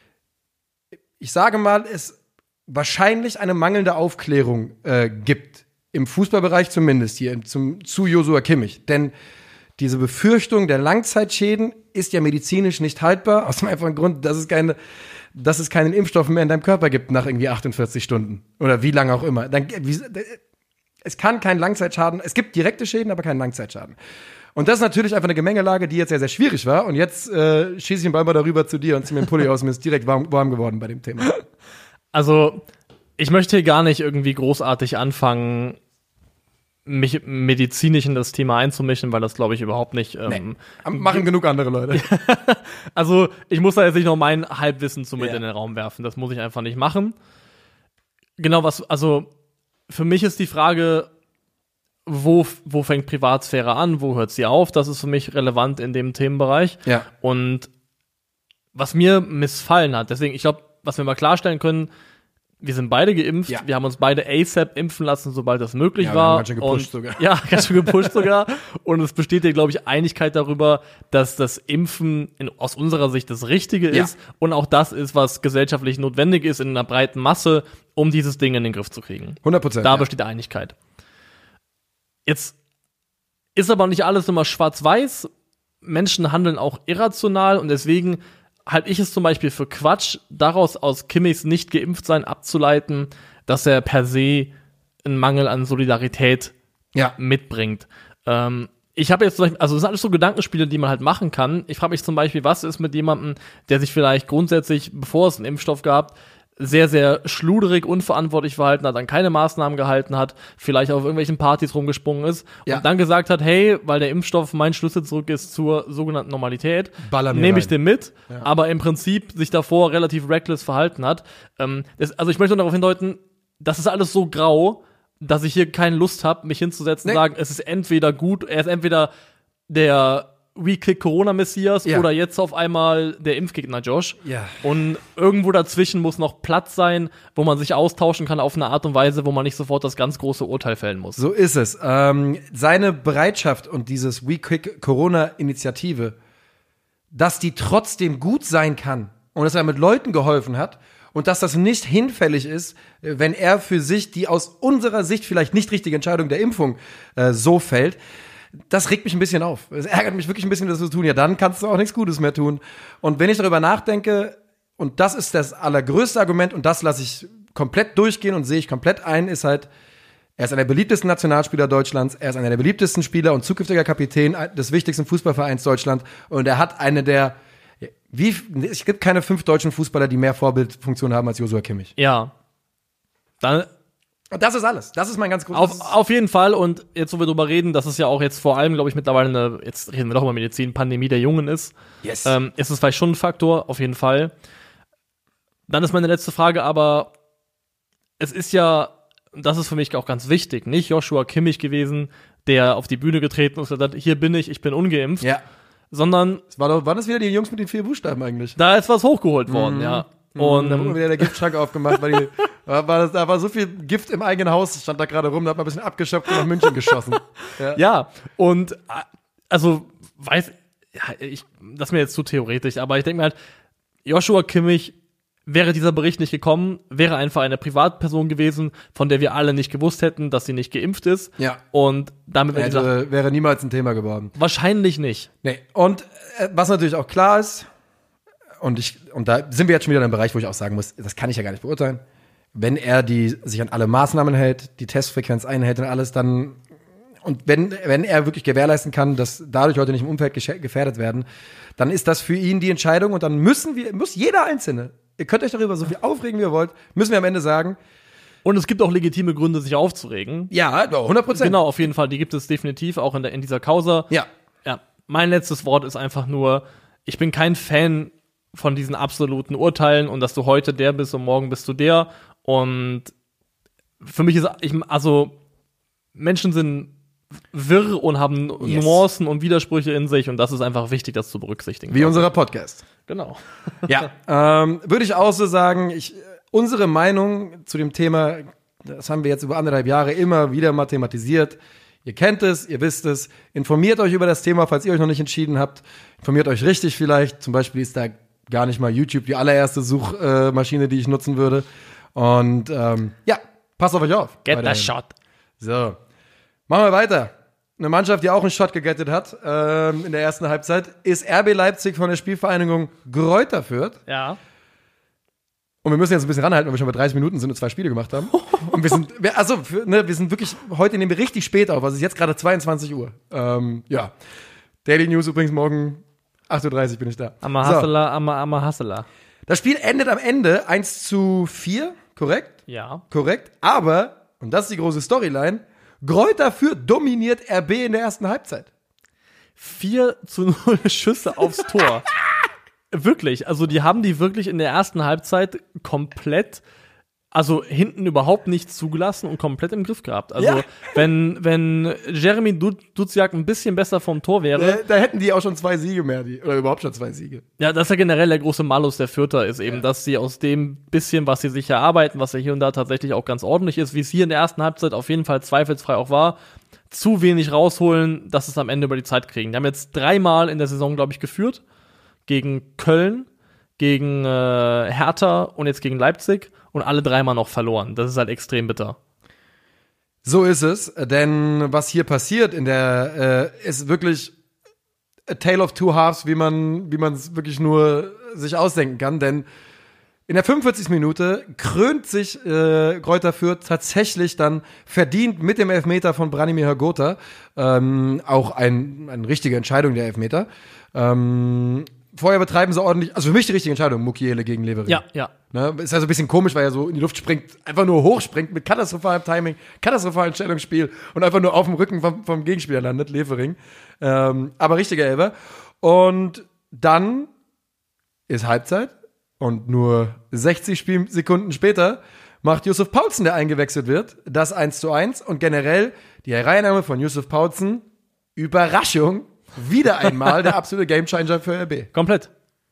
ich sage mal, es wahrscheinlich eine mangelnde Aufklärung gibt. Im Fußballbereich zumindest hier, zu Joshua Kimmich. Denn diese Befürchtung der Langzeitschäden ist ja medizinisch nicht haltbar, aus dem einfachen Grund, dass es keinen Impfstoff mehr in deinem Körper gibt nach irgendwie 48 Stunden. Oder wie lange auch immer. Es kann keinen Langzeitschaden, es gibt direkte Schäden, aber keinen Langzeitschaden. Und das ist natürlich einfach eine Gemengelage, die jetzt sehr, sehr schwierig war. Und jetzt schieße ich den Ball mal darüber zu dir und zieh mir den Pulli aus und mir ist direkt warm geworden bei dem Thema. Also, ich möchte hier gar nicht irgendwie großartig anfangen, mich medizinisch in das Thema einzumischen, weil das, glaube ich, überhaupt nicht Machen genug andere Leute. Also, ich muss da jetzt nicht noch mein Halbwissen so mit Ja. in den Raum werfen. Das muss ich einfach nicht machen. Genau, also, für mich ist die Frage, wo fängt Privatsphäre an, wo hört sie auf? Das ist für mich relevant in dem Themenbereich. Ja. Und was mir missfallen hat, deswegen, ich glaube, was wir mal klarstellen können, wir sind beide geimpft, Ja. wir haben uns beide ASAP impfen lassen, sobald das möglich Ja, wir war. haben ganz schön gepusht und, sogar. Ja, ganz schön gepusht sogar. Und es besteht hier, glaube ich, Einigkeit darüber, dass das Impfen aus unserer Sicht das Richtige Ja. ist und auch das ist, was gesellschaftlich notwendig ist in einer breiten Masse, um dieses Ding in den Griff zu kriegen. 100%. Da besteht Einigkeit. Jetzt ist aber nicht alles immer schwarz-weiß. Menschen handeln auch irrational und deswegen halte ich es zum Beispiel für Quatsch, daraus aus Kimmichs Nicht-Geimpft-Sein abzuleiten, dass er per se einen Mangel an Solidarität Ja. mitbringt. Ich habe jetzt zum Beispiel, also das sind alles so Gedankenspiele, die man halt machen kann. Ich frage mich zum Beispiel, was ist mit jemandem, der sich vielleicht grundsätzlich, bevor es einen Impfstoff gab, sehr, sehr schluderig, unverantwortlich verhalten hat, an keine Maßnahmen gehalten hat, vielleicht auf irgendwelchen Partys rumgesprungen ist Ja. und dann gesagt hat, hey, weil der Impfstoff mein Schlüssel zurück ist zur sogenannten Normalität, Baller mir nehme ich rein. den mit, aber im Prinzip sich davor relativ reckless verhalten hat. Also ich möchte darauf hindeuten, das ist alles so grau, dass ich hier keine Lust habe, mich hinzusetzen und sagen, es ist entweder gut, er ist entweder der We-Kick-Corona-Messias Ja. oder jetzt auf einmal der Impfgegner Josh. Ja. Und irgendwo dazwischen muss noch Platz sein, wo man sich austauschen kann auf eine Art und Weise, wo man nicht sofort das ganz große Urteil fällen muss. So ist es. Seine Bereitschaft und dieses We Quick Corona-Initiative, dass die trotzdem gut sein kann und dass er mit Leuten geholfen hat und dass das nicht hinfällig ist, wenn er für sich die aus unserer Sicht vielleicht nicht richtige Entscheidung der Impfung so fällt, das regt mich ein bisschen auf. Es ärgert mich wirklich ein bisschen, das zu tun. Ja, dann kannst du auch nichts Gutes mehr tun. Und wenn ich darüber nachdenke, und das ist das allergrößte Argument, und das lasse ich komplett durchgehen und sehe ich komplett ein, ist halt, er ist einer der beliebtesten Nationalspieler Deutschlands, er ist einer der beliebtesten Spieler und zukünftiger Kapitän des wichtigsten Fußballvereins Deutschland und er hat eine der, es gibt keine 5 deutschen Fußballer, die mehr Vorbildfunktion haben als Joshua Kimmich. Ja. Dann Und das ist alles. Das ist mein ganz großes... auf jeden Fall. Und jetzt, wo wir drüber reden, dass es ja auch jetzt vor allem, glaube ich, mittlerweile jetzt reden wir doch über Medizin, Pandemie der Jungen ist. Yes. Ist es vielleicht schon ein Faktor, auf jeden Fall. Dann ist meine letzte Frage, aber es ist ja, das ist für mich auch ganz wichtig, nicht Joshua Kimmich gewesen, der auf die Bühne getreten ist und gesagt hat, hier bin ich bin ungeimpft, Ja. sondern Waren das wieder die Jungs mit den 4 Buchstaben eigentlich? da ist was hochgeholt worden, ja. Und Da wurde wieder der Giftschrank aufgemacht, weil da war so viel Gift im eigenen Haus, stand da gerade rum, da hat man ein bisschen abgeschöpft und nach München geschossen. ja, und also das ist mir jetzt zu theoretisch, aber ich denke mir halt, Joshua Kimmich, wäre dieser Bericht nicht gekommen, wäre einfach eine Privatperson gewesen, von der wir alle nicht gewusst hätten, dass sie nicht geimpft ist. Ja. Und damit Wäre niemals ein Thema geworden. wahrscheinlich nicht. Nee. Und was natürlich auch klar ist, und da sind wir jetzt schon wieder in einem Bereich, wo ich auch sagen muss, das kann ich ja gar nicht beurteilen. Wenn er sich an alle Maßnahmen hält, die Testfrequenz einhält und alles, dann, und wenn er wirklich gewährleisten kann, dass dadurch Leute nicht im Umfeld gefährdet werden, dann ist das für ihn die Entscheidung und dann muss jeder Einzelne, ihr könnt euch darüber so viel aufregen, wie ihr wollt, müssen wir am Ende sagen, Und es gibt auch legitime Gründe, sich aufzuregen. ja, 100%. Genau, auf jeden Fall, die gibt es definitiv auch in dieser Causa. Ja. Ja, mein letztes Wort ist einfach nur, ich bin kein Fan von diesen absoluten Urteilen und dass du heute der bist und morgen bist du der. Und für mich ist, Menschen sind wirr und haben Nuancen und Widersprüche in sich und das ist einfach wichtig, das zu berücksichtigen. Wie unser Podcast. Genau. Ja, würde ich auch so sagen, unsere Meinung zu dem Thema, das haben wir jetzt über 1,5 Jahre immer wieder mal thematisiert. Ihr kennt es, ihr wisst es. Informiert euch über das Thema, falls ihr euch noch nicht entschieden habt. Informiert euch richtig vielleicht. Zum Beispiel ist da gar nicht mal YouTube die allererste Suchmaschine, die ich nutzen würde. Und ja, passt auf euch auf. Get weiterhin. the shot. So, machen wir weiter. Eine Mannschaft, die auch einen Shot gegettet hat in der ersten Halbzeit, ist RB Leipzig von der Spielvereinigung Greuther Fürth. Ja. Und wir müssen jetzt ein bisschen ranhalten, weil wir schon bei 30 Minuten sind und 2 Spiele gemacht haben. Und wir sind wirklich, heute nehmen wir richtig spät auf, also es ist jetzt gerade 22 Uhr. Ja. Daily News übrigens morgen 8:30 Uhr bin ich da. Amma So. Hasseler, Amma Hasseler. Das Spiel endet am Ende 1:4, korrekt? Ja. Korrekt. Aber, und das ist die große Storyline, Greuther Fürth dominiert RB in der ersten Halbzeit. 4-0 Schüsse aufs Tor. Wirklich, also die haben die wirklich in der ersten Halbzeit komplett, also hinten überhaupt nichts zugelassen und komplett im Griff gehabt. Also wenn Jeremy Duziak ein bisschen besser vom Tor wäre. Da hätten die auch schon 2 Siege mehr, oder überhaupt schon 2 Siege. Ja, das ist ja generell der große Malus der Fürther, ist eben, dass sie aus dem bisschen, was sie sich erarbeiten, was ja hier und da tatsächlich auch ganz ordentlich ist, wie es hier in der ersten Halbzeit auf jeden Fall zweifelsfrei auch war, zu wenig rausholen, dass es am Ende über die Zeit kriegen. Die haben jetzt 3-mal in der Saison, glaube ich, geführt. Gegen Köln, gegen Hertha und jetzt gegen Leipzig und alle 3-mal noch verloren. Das ist halt extrem bitter. So ist es, denn was hier passiert ist wirklich a tale of two halves, wie man es wirklich nur sich ausdenken kann, denn in der 45. Minute krönt sich Greuther Fürth tatsächlich dann verdient mit dem Elfmeter von Branimir Hrgota. Auch eine richtige Entscheidung, der Elfmeter. Vorher betreiben sie ordentlich, also für mich die richtige Entscheidung, Mukiele gegen Levering. Ja. Ne? Ist ja so ein bisschen komisch, weil er so in die Luft springt, einfach nur hochspringt mit katastrophalem Timing, katastrophalen Stellungsspiel und einfach nur auf dem Rücken vom Gegenspieler landet, Levering. Aber richtiger Elfer. Und dann ist Halbzeit und nur 60 Spielsekunden später macht Yussuf Poulsen, der eingewechselt wird, das 1:1 und generell die Hereinnahme von Yussuf Poulsen, Überraschung, wieder einmal der absolute Gamechanger für RB. Komplett.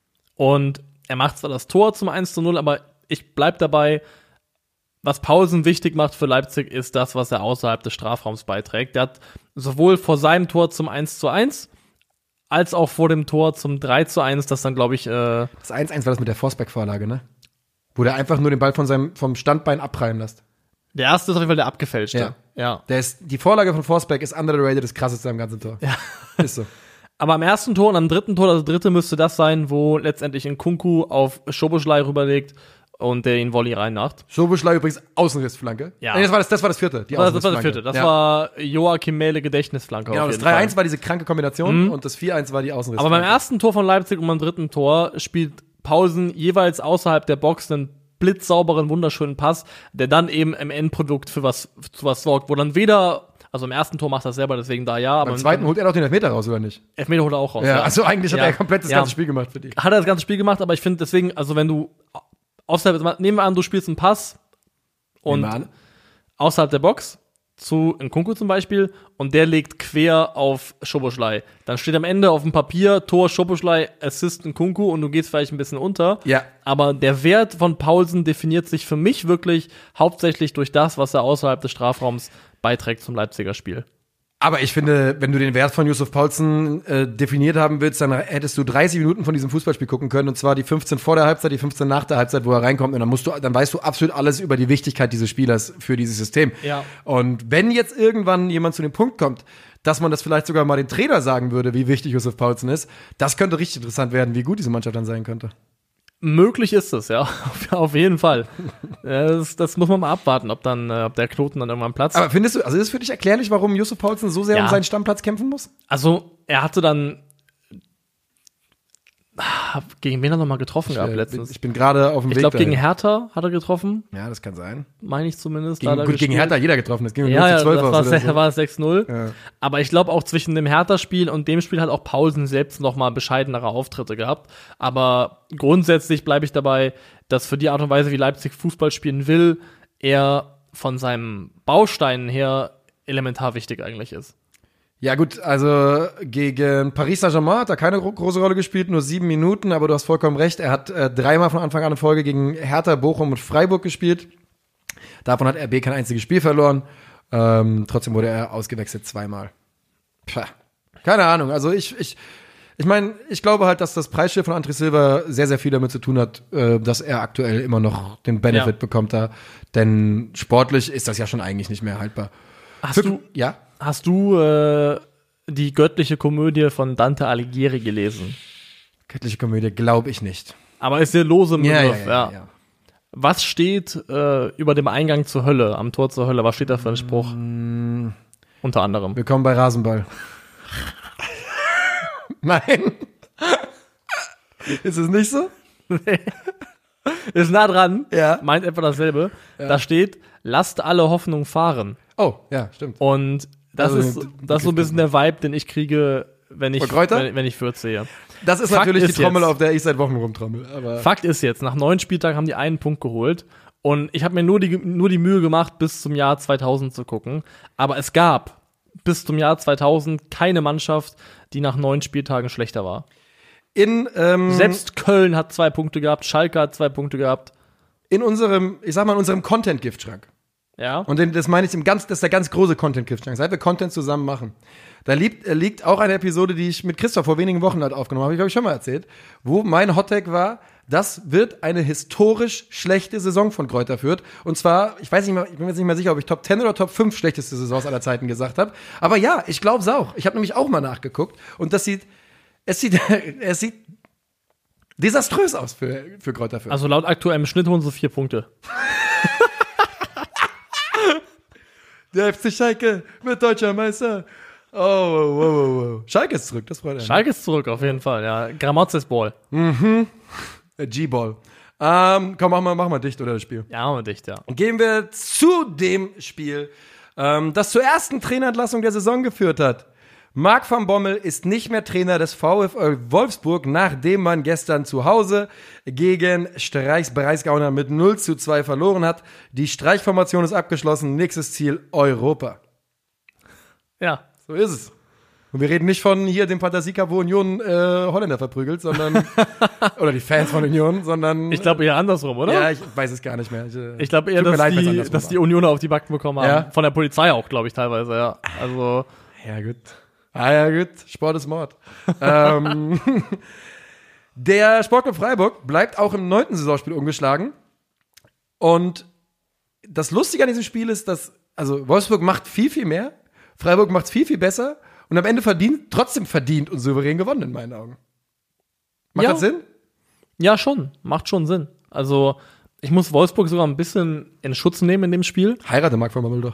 Und er macht zwar das Tor zum 1:0, aber ich bleib dabei, was Poulsen wichtig macht für Leipzig, ist das, was er außerhalb des Strafraums beiträgt. Der hat sowohl vor seinem Tor zum 1:1 als auch vor dem Tor zum 3:1, das dann, glaube ich, Das 1:1 war das mit der Forsberg-Vorlage, ne? Wo der einfach nur den Ball vom Standbein abprallen lässt. Der erste ist auf jeden Fall der abgefälschte. Ja. Die Vorlage von Forsberg ist underrated, das krasseste am ganzen Tor. Ja. Ist so. Aber am ersten Tor und am dritten Tor, das dritte müsste das sein, wo letztendlich Nkunku auf Szoboszlai rüberlegt und der ihn Volley reinmacht. Szoboszlai übrigens Außenrissflanke. Ja. Nee, das war das vierte. Das war der vierte. Das war Joachim Mähle Gedächtnisflanke. Genau, das 3:1 war diese kranke Kombination und das 4:1 war die Außenrissflanke. Aber beim ersten Tor von Leipzig und beim dritten Tor spielt Poulsen jeweils außerhalb der Box einen blitzsauberen, wunderschönen Pass, der dann eben im Endprodukt zu was sorgt, wo dann also im ersten Tor macht er das selber, deswegen da ja. Aber beim zweiten holt er doch den Elfmeter raus, oder nicht? Elfmeter holt er auch raus. Ja, also eigentlich hat er komplett das ganze Spiel gemacht für dich. Hat er das ganze Spiel gemacht, aber ich finde deswegen, also wenn du nehmen wir an, du spielst einen Pass und außerhalb der Box zu Nkunku zum Beispiel und der legt quer auf Szoboszlai. Dann steht am Ende auf dem Papier Tor Szoboszlai, Assist Nkunku und du gehst vielleicht ein bisschen unter. Ja. Aber der Wert von Poulsen definiert sich für mich wirklich hauptsächlich durch das, was er außerhalb des Strafraums beiträgt zum Leipziger Spiel. Aber ich finde, wenn du den Wert von Yussuf Poulsen definiert haben willst, dann hättest du 30 Minuten von diesem Fußballspiel gucken können, und zwar die 15 vor der Halbzeit, die 15 nach der Halbzeit, wo er reinkommt, und dann weißt du absolut alles über die Wichtigkeit dieses Spielers für dieses System. Ja. Und wenn jetzt irgendwann jemand zu dem Punkt kommt, dass man das vielleicht sogar mal den Trainer sagen würde, wie wichtig Yussuf Poulsen ist, das könnte richtig interessant werden, wie gut diese Mannschaft dann sein könnte. Möglich ist es, ja. Auf jeden Fall. Das muss man mal abwarten, ob der Knoten dann irgendwann platzt. Aber findest du, also ist es für dich erklärlich, warum Yussuf Poulsen so sehr um seinen Stammplatz kämpfen muss? Also, er hatte dann gegen wen hat er nochmal getroffen gehabt letztens? Ich bin gerade auf dem Weg. Ich glaube, gegen Hertha hat er getroffen. Ja, das kann sein. Meine ich zumindest. Gegen Hertha hat jeder getroffen. Das ging ja, 0:12 aus. Das war 6-0. Ja. Aber ich glaube, auch zwischen dem Hertha-Spiel und dem Spiel hat auch Poulsen selbst nochmal bescheidenere Auftritte gehabt. Aber grundsätzlich bleibe ich dabei, dass für die Art und Weise, wie Leipzig Fußball spielen will, er von seinem Baustein her elementar wichtig eigentlich ist. Ja gut, also gegen Paris Saint-Germain hat er keine große Rolle gespielt, nur 7 Minuten, aber du hast vollkommen recht, er hat 3-mal von Anfang an in Folge gegen Hertha, Bochum und Freiburg gespielt. Davon hat RB kein einziges Spiel verloren, trotzdem wurde er ausgewechselt 2-mal. Keine Ahnung, also ich meine, ich glaube halt, dass das Preisschild von André Silva sehr, sehr viel damit zu tun hat, dass er aktuell immer noch den Benefit bekommt da, denn sportlich ist das ja schon eigentlich nicht mehr haltbar. Hast du die göttliche Komödie von Dante Alighieri gelesen? Göttliche Komödie glaube ich nicht. Aber ist dir lose im Begriff, ja. Was steht über dem Eingang zur Hölle, am Tor zur Hölle? Was steht da für ein Spruch? Unter anderem. Willkommen bei Rasenball. Nein. Ist es nicht so? Nee. Ist nah dran. Ja. Meint etwa dasselbe. Ja. Da steht, lasst alle Hoffnung fahren. Oh, ja, stimmt. Und das ist so ein bisschen der Vibe, den ich kriege, wenn ich Fürth sehe. Das ist Fakt natürlich ist die Trommel, jetzt- auf der ich seit Wochen rumtrommel. Aber Fakt ist jetzt, nach 9 Spieltagen haben die einen Punkt geholt. Und ich habe mir nur die Mühe gemacht, bis zum Jahr 2000 zu gucken. Aber es gab bis zum Jahr 2000 keine Mannschaft, die nach 9 Spieltagen schlechter war. Selbst Köln hat 2 Punkte gehabt, Schalke hat 2 Punkte gehabt. in unserem Content-Giftschrank. Ja. Und das meine ich das ist der ganz große Content-Giftschrank. Seit wir Content zusammen machen. Da liegt auch eine Episode, die ich mit Christoph vor wenigen Wochen halt aufgenommen habe, ich glaube ich schon mal erzählt, wo mein Hottag war, das wird eine historisch schlechte Saison von Greuther Fürth. Und zwar, ich bin mir jetzt nicht mehr sicher, ob ich Top 10 oder Top 5 schlechteste Saisons aller Zeiten gesagt habe. Aber ja, ich glaube es auch. Ich habe nämlich auch mal nachgeguckt. Und es sieht desaströs aus für Greuther Fürth. Also laut aktuellem Schnitt holen sie 4 Punkte. Der FC Schalke wird deutscher Meister. Oh, wow. Schalke ist zurück, das freut mich. Schalke ist zurück, auf jeden Fall, ja. Gramotzes Ball. G-Ball. Komm, mach mal dicht, oder das Spiel. Ja, und dicht, ja. Gehen wir zu dem Spiel, das zur ersten Trainerentlassung der Saison geführt hat. Marc van Bommel ist nicht mehr Trainer des VfL Wolfsburg, nachdem man gestern zu Hause gegen Streichs Breisgauer mit 0:2 verloren hat. Die Streichformation ist abgeschlossen. Nächstes Ziel Europa. Ja. So ist es. Und wir reden nicht von hier dem Fantasie Cup, wo Union Holländer verprügelt, sondern oder die Fans von Union, sondern Ich glaube eher andersrum, oder? ja, ich weiß es gar nicht mehr. Ich glaube eher, tut mir leid, wenn's dass andersrum die Unioner auf die Backen bekommen haben. Ja? Von der Polizei auch, glaube ich, teilweise, ja. Also, Ja, gut. Sport ist Mord. Der Sportclub Freiburg bleibt auch im 9. Saisonspiel ungeschlagen. Und das Lustige an diesem Spiel ist, dass, also Wolfsburg macht viel, viel mehr, Freiburg macht es viel, viel besser und am Ende trotzdem verdient und souverän gewonnen, in meinen Augen. Macht Ja. das Sinn? ja, schon. Macht schon Sinn. Also, ich muss Wolfsburg sogar ein bisschen in Schutz nehmen in dem Spiel. Heirate Marc van Bommel doch.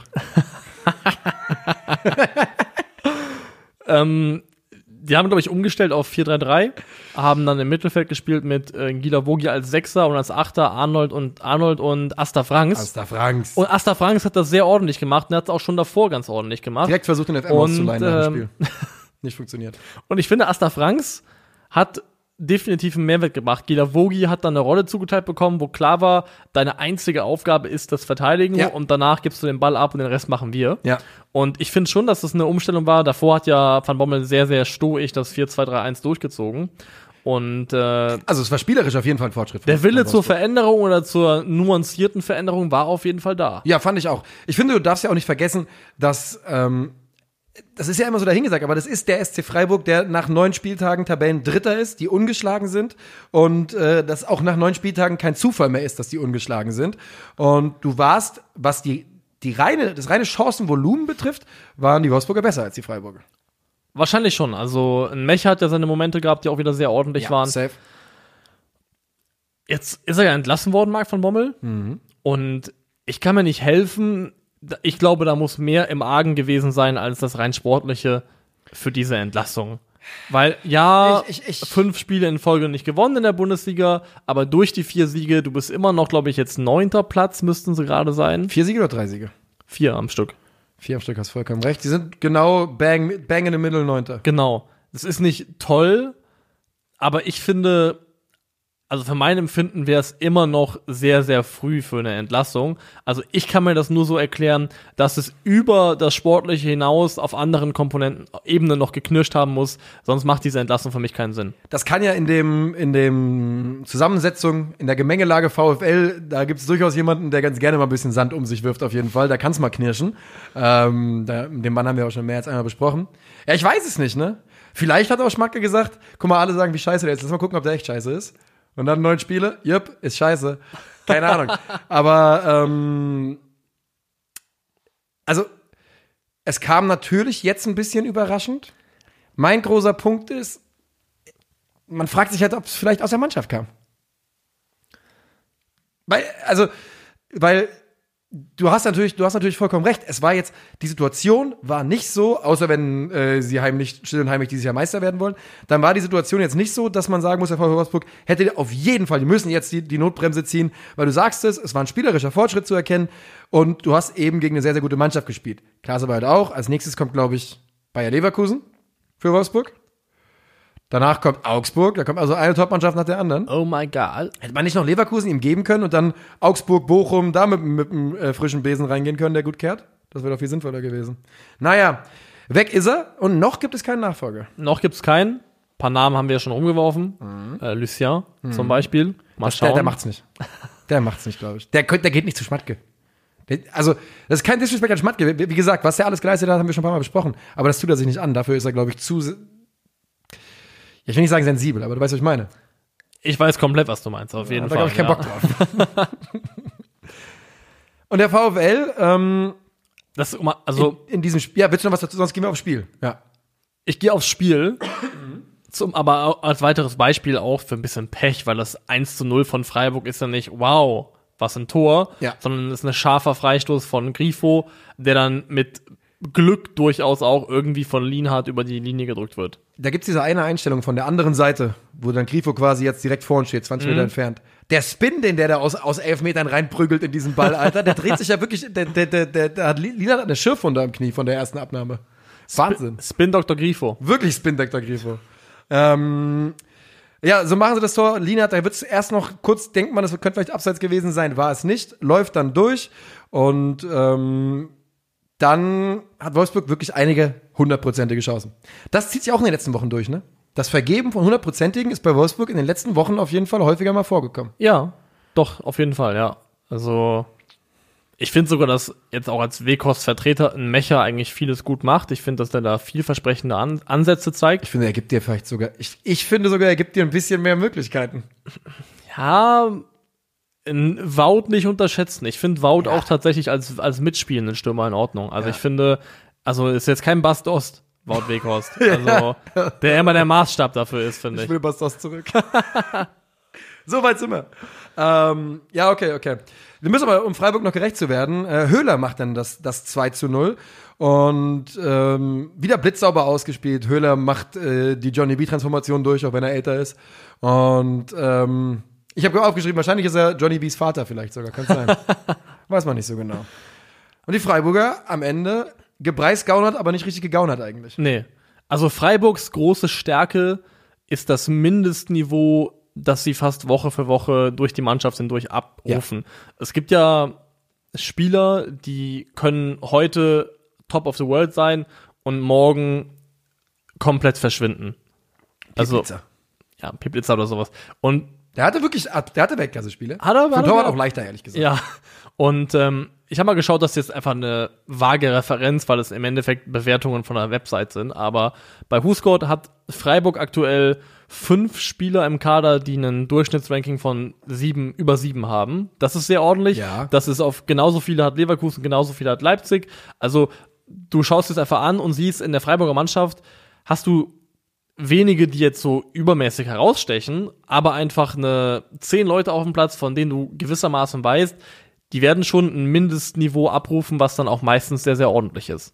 Die haben, glaube ich, umgestellt auf 4-3-3, haben dann im Mittelfeld gespielt mit Gila Vogi als Sechser und als Achter Arnold und Asta Franks. Asta Franks. Und Asta Franks hat das sehr ordentlich gemacht und hat es auch schon davor ganz ordentlich gemacht. Direkt versucht, den FM Und, auszuleihen nach dem Spiel. Nicht funktioniert. Und ich finde, Asta Franks hat definitiv einen Mehrwert gebracht. Gila Vogi hat dann eine Rolle zugeteilt bekommen, wo klar war, deine einzige Aufgabe ist das Verteidigen Ja. und danach gibst du den Ball ab und den Rest machen wir. Ja. Und ich finde schon, dass das eine Umstellung war. Davor hat ja Van Bommel sehr, sehr stoisch das 4-2-3-1 durchgezogen. Und Also es war spielerisch auf jeden Fall ein Fortschritt. der Wille von zur Wolfsburg. Veränderung oder zur nuancierten Veränderung war auf jeden Fall da. Ja, fand ich auch. Ich finde, du darfst ja auch nicht vergessen, dass das ist ja immer so dahingesagt, aber das ist der SC Freiburg, der nach 9 Spieltagen Tabellendritter ist, die ungeschlagen sind und dass auch nach 9 Spieltagen kein Zufall mehr ist, dass die ungeschlagen sind. Und du warst, was das reine Chancenvolumen betrifft, waren die Wolfsburger besser als die Freiburger. Wahrscheinlich schon. Also ein Mech hat ja seine Momente gehabt, die auch wieder sehr ordentlich waren. Safe. Jetzt ist er ja entlassen worden, Marc van Bommel. Und ich kann mir nicht helfen. Ich glaube, da muss mehr im Argen gewesen sein, als das rein Sportliche für diese Entlassung. Weil, ja, Ich- 5 Spiele in Folge nicht gewonnen in der Bundesliga, aber durch die 4 Siege, du bist immer noch, glaube ich, jetzt 9. Platz, müssten sie gerade sein. 4 Siege oder 3 Siege? 4 am Stück. 4 am Stück, hast vollkommen recht. Die sind genau bang in the middle, 9. Genau. Das ist nicht toll, aber ich finde, also für mein Empfinden wäre es immer noch sehr, sehr früh für eine Entlassung. Also ich kann mir das nur so erklären, dass es über das Sportliche hinaus auf anderen Komponenten-Ebenen noch geknirscht haben muss, sonst macht diese Entlassung für mich keinen Sinn. Das kann ja in dem Zusammensetzung, in der Gemengelage VfL, da gibt es durchaus jemanden, der ganz gerne mal ein bisschen Sand um sich wirft, auf jeden Fall. Da kann es mal knirschen. Den Mann haben wir auch schon mehr als einmal besprochen. Ja, ich weiß es nicht, ne? Vielleicht hat auch Schmacke gesagt, guck mal, alle sagen, wie scheiße der ist. Lass mal gucken, ob der echt scheiße ist. Und dann 9 Spiele, ist scheiße. Keine Ahnung. Aber, also, es kam natürlich jetzt ein bisschen überraschend. Mein großer Punkt ist, man fragt sich halt, ob es vielleicht aus der Mannschaft kam. Weil du hast natürlich vollkommen recht. Es war jetzt, die Situation war nicht so, außer wenn sie still und heimlich dieses Jahr Meister werden wollen, dann war die Situation jetzt nicht so, dass man sagen muss, der VfL Wolfsburg hätte auf jeden Fall, die müssen jetzt die Notbremse ziehen, weil du sagst es war ein spielerischer Fortschritt zu erkennen und du hast eben gegen eine sehr, sehr gute Mannschaft gespielt. Klar ist aber halt auch, als nächstes kommt, glaube ich, Bayer Leverkusen für Wolfsburg. Danach kommt Augsburg, da kommt also eine Top-Mannschaft nach der anderen. Oh my God. Hätte man nicht noch Leverkusen ihm geben können und dann Augsburg, Bochum da mit einem frischen Besen reingehen können, der gut kehrt? Das wäre doch viel sinnvoller gewesen. Naja, weg ist er und noch gibt es keinen Nachfolger. Noch gibt's keinen. Ein paar Namen haben wir ja schon umgeworfen. Lucien zum Beispiel. Mal schauen. Der macht's nicht. Der macht's nicht, glaube ich. Der geht nicht zu Schmatke. Also, das ist kein Disrespect an Schmatke. Wie gesagt, was der alles geleistet hat, haben wir schon ein paar Mal besprochen. Aber das tut er sich nicht an. Dafür ist er, glaube ich, ich will nicht sagen sensibel, aber du weißt, was ich meine. Ich weiß komplett, was du meinst, auf jeden Fall. Da habe ich keinen Bock drauf. Und der VfL, in diesem Spiel, ja, willst du noch was dazu, sonst gehen wir aufs Spiel. Ja. Ich gehe aufs Spiel, aber als weiteres Beispiel auch für ein bisschen Pech, weil das 1:0 von Freiburg ist ja nicht, wow, was ein Tor, sondern es ist ein scharfer Freistoß von Grifo, der dann mit Glück durchaus auch irgendwie von Lienhardt über die Linie gedrückt wird. Da gibt's diese eine Einstellung von der anderen Seite, wo dann Grifo quasi jetzt direkt vor uns steht, 20 Meter entfernt. Der Spin, der da aus 11 Metern reinprügelt in diesen Ball, Alter, der dreht sich ja wirklich, der hat Lienhardt eine Schürfwunde am Knie von der ersten Abnahme. Wahnsinn. Spin Dr. Grifo. Wirklich Spin Dr. Grifo. Ja, so machen sie das Tor. Lienhardt, da wird's erst noch kurz, denkt man, das könnte vielleicht abseits gewesen sein, war es nicht, läuft dann durch und dann hat Wolfsburg wirklich einige 100%ige Chancen. Das zieht sich auch in den letzten Wochen durch, ne? Das Vergeben von 100%igen ist bei Wolfsburg in den letzten Wochen auf jeden Fall häufiger mal vorgekommen. Ja, doch, auf jeden Fall, ja. Also, ich finde sogar, dass jetzt auch als Weghorst-Vertreter ein Mecher eigentlich vieles gut macht. Ich finde, dass der da vielversprechende Ansätze zeigt. Ich finde, er gibt dir vielleicht sogar, ich finde sogar, er gibt dir ein bisschen mehr Möglichkeiten. Ja, Wout nicht unterschätzen. Ich finde Wout auch tatsächlich als mitspielenden Stürmer in Ordnung. Also ich finde, ist jetzt kein Bast Ost, Wout Weghorst. Also der immer der Maßstab dafür ist, finde ich. Ich will Bast Ost zurück. So weit sind wir. Ja, okay. Wir müssen aber, um Freiburg noch gerecht zu werden, Höhler macht dann das 2:0 und wieder blitzsauber ausgespielt. Höhler macht die Johnny B-Transformation durch, auch wenn er älter ist. Und ich habe aufgeschrieben, wahrscheinlich ist er Johnny B's Vater vielleicht sogar, kann sein. Weiß man nicht so genau. Und die Freiburger am Ende gebreisgaunert, aber nicht richtig gegaunert eigentlich. Nee. Also Freiburgs große Stärke ist das Mindestniveau, das sie fast Woche für Woche durch die Mannschaft hindurch abrufen. Ja. Es gibt ja Spieler, die können heute Top of the World sein und morgen komplett verschwinden. Piplitzer. Ja, Piplitzer oder sowas. Und der hatte Weltklasse-Spiele. Hat er? Von Torwart auch leichter, ehrlich gesagt. Ja, und ich habe mal geschaut, dass jetzt einfach eine vage Referenz, weil es im Endeffekt Bewertungen von einer Website sind, aber bei WhoScored hat Freiburg aktuell 5 Spieler im Kader, die einen Durchschnittsranking von über 7 haben. Das ist sehr ordentlich. Ja. Das ist auf genauso viele hat Leverkusen, genauso viele hat Leipzig. Also du schaust es einfach an und siehst, in der Freiburger Mannschaft hast du wenige, die jetzt so übermäßig herausstechen, aber einfach 10 Leute auf dem Platz, von denen du gewissermaßen weißt, die werden schon ein Mindestniveau abrufen, was dann auch meistens sehr, sehr ordentlich ist.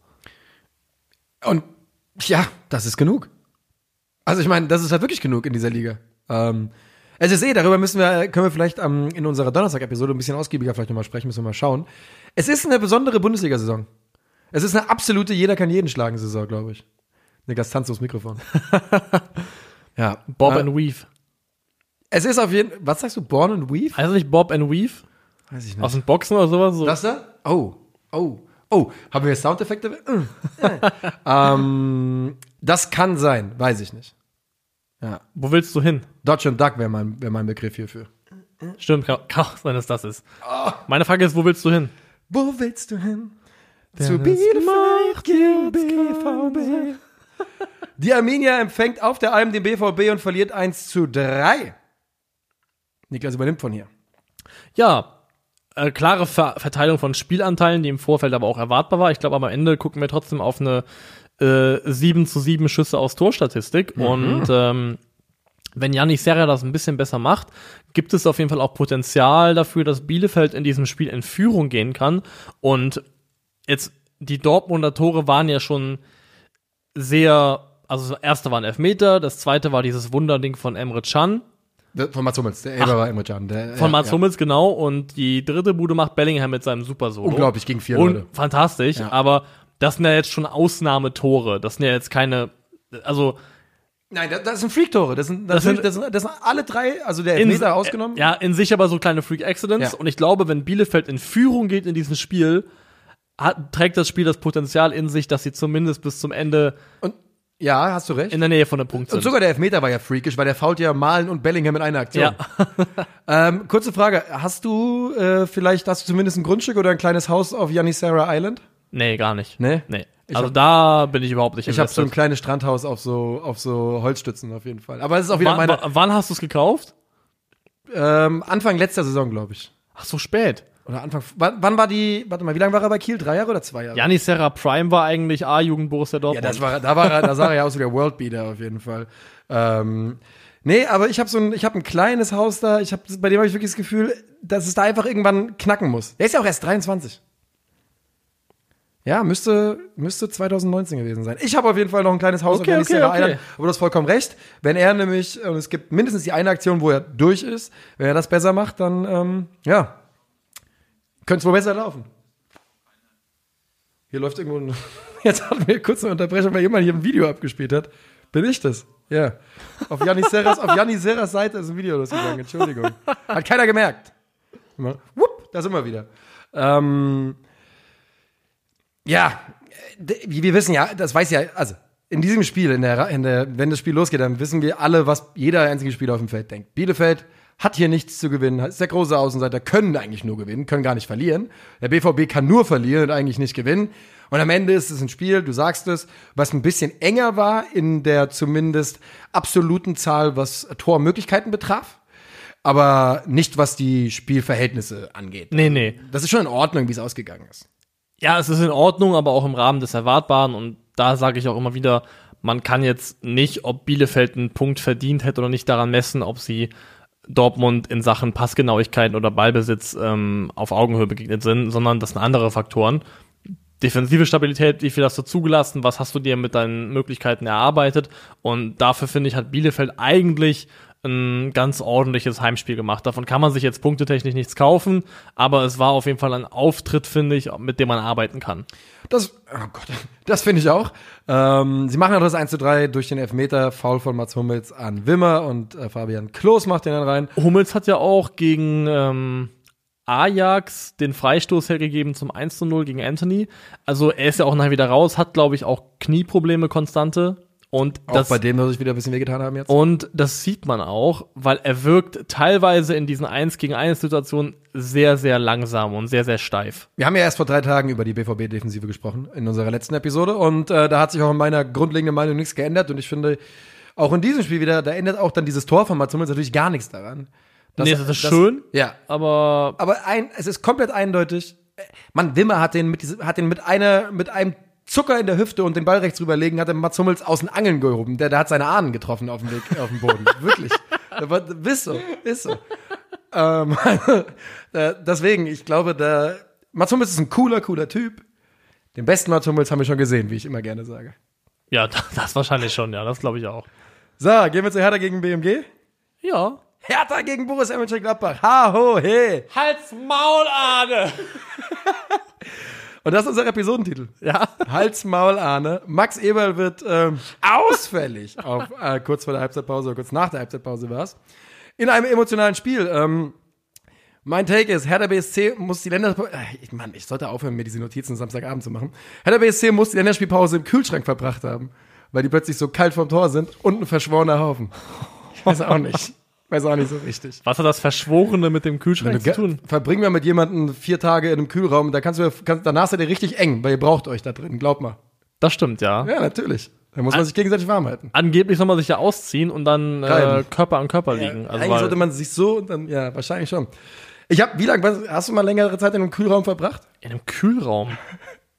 Und ja, das ist genug. Also ich meine, das ist halt wirklich genug in dieser Liga. SSE, darüber können wir vielleicht in unserer Donnerstag-Episode ein bisschen ausgiebiger vielleicht nochmal sprechen, müssen wir mal schauen. Es ist eine besondere Bundesliga-Saison. Es ist eine absolute Jeder-kann-jeden-schlagen-Saison, glaube ich. Niklas tanzt aufs Mikrofon. Ja. Bob and Weave. Es ist auf jeden Fall, was sagst du, Born and Weave? Heißt das nicht Bob and Weave? Weiß ich nicht. Aus dem Boxen oder sowas? So. Das da? Oh, haben wir Soundeffekte? Das kann sein, weiß ich nicht. Ja. Wo willst du hin? Dodge und Duck wäre mein Begriff hierfür. Stimmt, kann auch sein, dass das ist. Meine Frage ist, wo willst du hin? Wo willst du hin? Zu Bielefeld, BVB. Die Arminia empfängt auf der Alm den BVB und verliert 1:3. Niklas übernimmt von hier. Ja, klare Verteilung von Spielanteilen, die im Vorfeld aber auch erwartbar war. Ich glaube, am Ende gucken wir trotzdem auf eine 7:7 Schüsse aus Torstatistik. Und wenn Giannis Serra das ein bisschen besser macht, gibt es auf jeden Fall auch Potenzial dafür, dass Bielefeld in diesem Spiel in Führung gehen kann. Und jetzt, die Dortmunder Tore waren ja schon sehr, also das erste war ein Elfmeter, das zweite war dieses Wunderding von Emre Can. Von Mats Hummels, der Elber war Emre Can. Von Mats Hummels, genau. Und die dritte Bude macht Bellingham mit seinem Super-Solo. Unglaublich, gegen 4 Leute. Fantastisch, aber das sind ja jetzt schon Ausnahmetore. Das sind ja jetzt keine, also nein, das sind Freak-Tore. Das sind alle drei, also der Elfmeter ausgenommen. Ja, in sich aber so kleine Freak-Accidents. Ja. Und ich glaube, wenn Bielefeld in Führung geht in diesem Spiel, trägt das Spiel das Potenzial in sich, dass sie zumindest bis zum Ende Und ja, hast du recht. in der Nähe von dem Punkt sind. Und sogar der Elfmeter war ja freakish, weil der fault ja Malen und Bellingham in einer Aktion. Ja. Kurze Frage, hast du zumindest ein Grundstück oder ein kleines Haus auf Giannis Serra Island? Nee, gar nicht. Nee? Also da bin ich überhaupt nicht Ich habe so ein investiert. kleines Strandhaus auf so Holzstützen auf jeden Fall. Aber es ist auch wieder Wann hast du es gekauft? Anfang letzter Saison, glaube ich. Ach, so spät. Oder Anfang, wann war die, warte mal, wie lange war er bei Kiel? 3 Jahre oder 2 Jahre? Giannis Serra Prime war eigentlich A-Jugend Borussia Ja, Dortmund. da sah er ja aus wie der Worldbeater auf jeden Fall. Nee, aber ich habe ein kleines Haus da, bei dem habe ich wirklich das Gefühl, dass es da einfach irgendwann knacken muss. Der ist ja auch erst 23. Ja, müsste 2019 gewesen sein. Ich habe auf jeden Fall noch ein kleines Haus auf Giannis Serra Island, aber du hast vollkommen recht. Wenn er nämlich, und es gibt mindestens die eine Aktion, wo er durch ist, wenn er das besser macht, dann, könnte es wohl besser laufen. Hier läuft irgendwo jetzt hatten wir kurz eine Unterbrechung, weil jemand hier ein Video abgespielt hat. Bin ich das? Ja. Auf Giannis Serras Seite ist ein Video losgegangen, Entschuldigung. Hat keiner gemerkt. Da sind wir wieder. Ja, wir wissen ja, das weiß ja, also in diesem Spiel, wenn das Spiel losgeht, dann wissen wir alle, was jeder einzige Spieler auf dem Feld denkt. Bielefeld hat hier nichts zu gewinnen, ist der große Außenseiter, können eigentlich nur gewinnen, können gar nicht verlieren. Der BVB kann nur verlieren und eigentlich nicht gewinnen. Und am Ende ist es ein Spiel, du sagst es, was ein bisschen enger war in der zumindest absoluten Zahl, was Tormöglichkeiten betraf, aber nicht, was die Spielverhältnisse angeht. Nee. Das ist schon in Ordnung, wie es ausgegangen ist. Ja, es ist in Ordnung, aber auch im Rahmen des Erwartbaren. Und da sage ich auch immer wieder, man kann jetzt nicht, ob Bielefeld einen Punkt verdient hätte oder nicht, daran messen, ob sie Dortmund in Sachen Passgenauigkeit oder Ballbesitz auf Augenhöhe begegnet sind, sondern das sind andere Faktoren. Defensive Stabilität, wie viel hast du zugelassen, was hast du dir mit deinen Möglichkeiten erarbeitet, und dafür, finde ich, hat Bielefeld eigentlich ein ganz ordentliches Heimspiel gemacht. Davon kann man sich jetzt punktetechnisch nichts kaufen, aber es war auf jeden Fall ein Auftritt, finde ich, mit dem man arbeiten kann. Das finde ich auch. Sie machen auch das 1:3 durch den Elfmeter, Foul von Mats Hummels an Wimmer, und Fabian Klos macht den dann rein. Hummels hat ja auch gegen Ajax den Freistoß hergegeben zum 1:0 gegen Anthony. Also er ist ja auch nachher wieder raus, hat, glaube ich, auch Knieprobleme konstante. Und auch bei dem, dass ich wieder ein bisschen wehgetan haben jetzt. Und das sieht man auch, weil er wirkt teilweise in diesen 1-gegen-1-Situationen sehr, sehr langsam und sehr, sehr steif. Wir haben ja erst vor 3 Tagen über die BVB-Defensive gesprochen, in unserer letzten Episode. Und da hat sich auch in meiner grundlegenden Meinung nichts geändert. Und ich finde, auch in diesem Spiel wieder, da ändert auch dann dieses Tor von Mats Hummels natürlich gar nichts daran. Das ist schön, ja. Aber es ist komplett eindeutig. Wimmer hat den mit einem Zucker in der Hüfte und den Ball rechts rüberlegen, hat er Mats Hummels aus den Angeln gehoben. Der hat seine Ahnen getroffen auf dem Weg auf dem Boden. Wirklich. Ist so. Deswegen, ich glaube, Mats Hummels ist ein cooler Typ. Den besten Mats Hummels haben wir schon gesehen, wie ich immer gerne sage. ja, das wahrscheinlich schon, ja, das glaube ich auch. So, gehen wir zu Hertha gegen BMG? Ja. Hertha gegen Borussia Mönchengladbach. Ha, ho, he. Halt's Maul, Arne! Und das ist unser Episodentitel. Ja. Hals, Maul, Arne. Max Eberl wird ausfällig auf kurz vor der Halbzeitpause oder kurz nach der Halbzeitpause war es. In einem emotionalen Spiel. Mein Take ist, Hertha BSC muss die ich sollte aufhören, mir diese Notizen Samstagabend zu machen. Hertha BSC muss die Länderspielpause im Kühlschrank verbracht haben, weil die plötzlich so kalt vom Tor sind und ein verschworener Haufen. Ich weiß auch nicht. Weiß auch nicht so richtig. Was hat das Verschworene mit dem Kühlschrank zu tun? Verbringen wir mit jemandem 4 Tage in einem Kühlraum, danach seid ihr richtig eng, weil ihr braucht euch da drin, glaub mal. Das stimmt, ja. Ja, natürlich. Da muss man sich gegenseitig warm halten. Angeblich soll man sich ja ausziehen und dann Körper an Körper liegen. Also eigentlich sollte man sich so, und dann, ja, wahrscheinlich schon. Hast du mal längere Zeit in einem Kühlraum verbracht? In einem Kühlraum?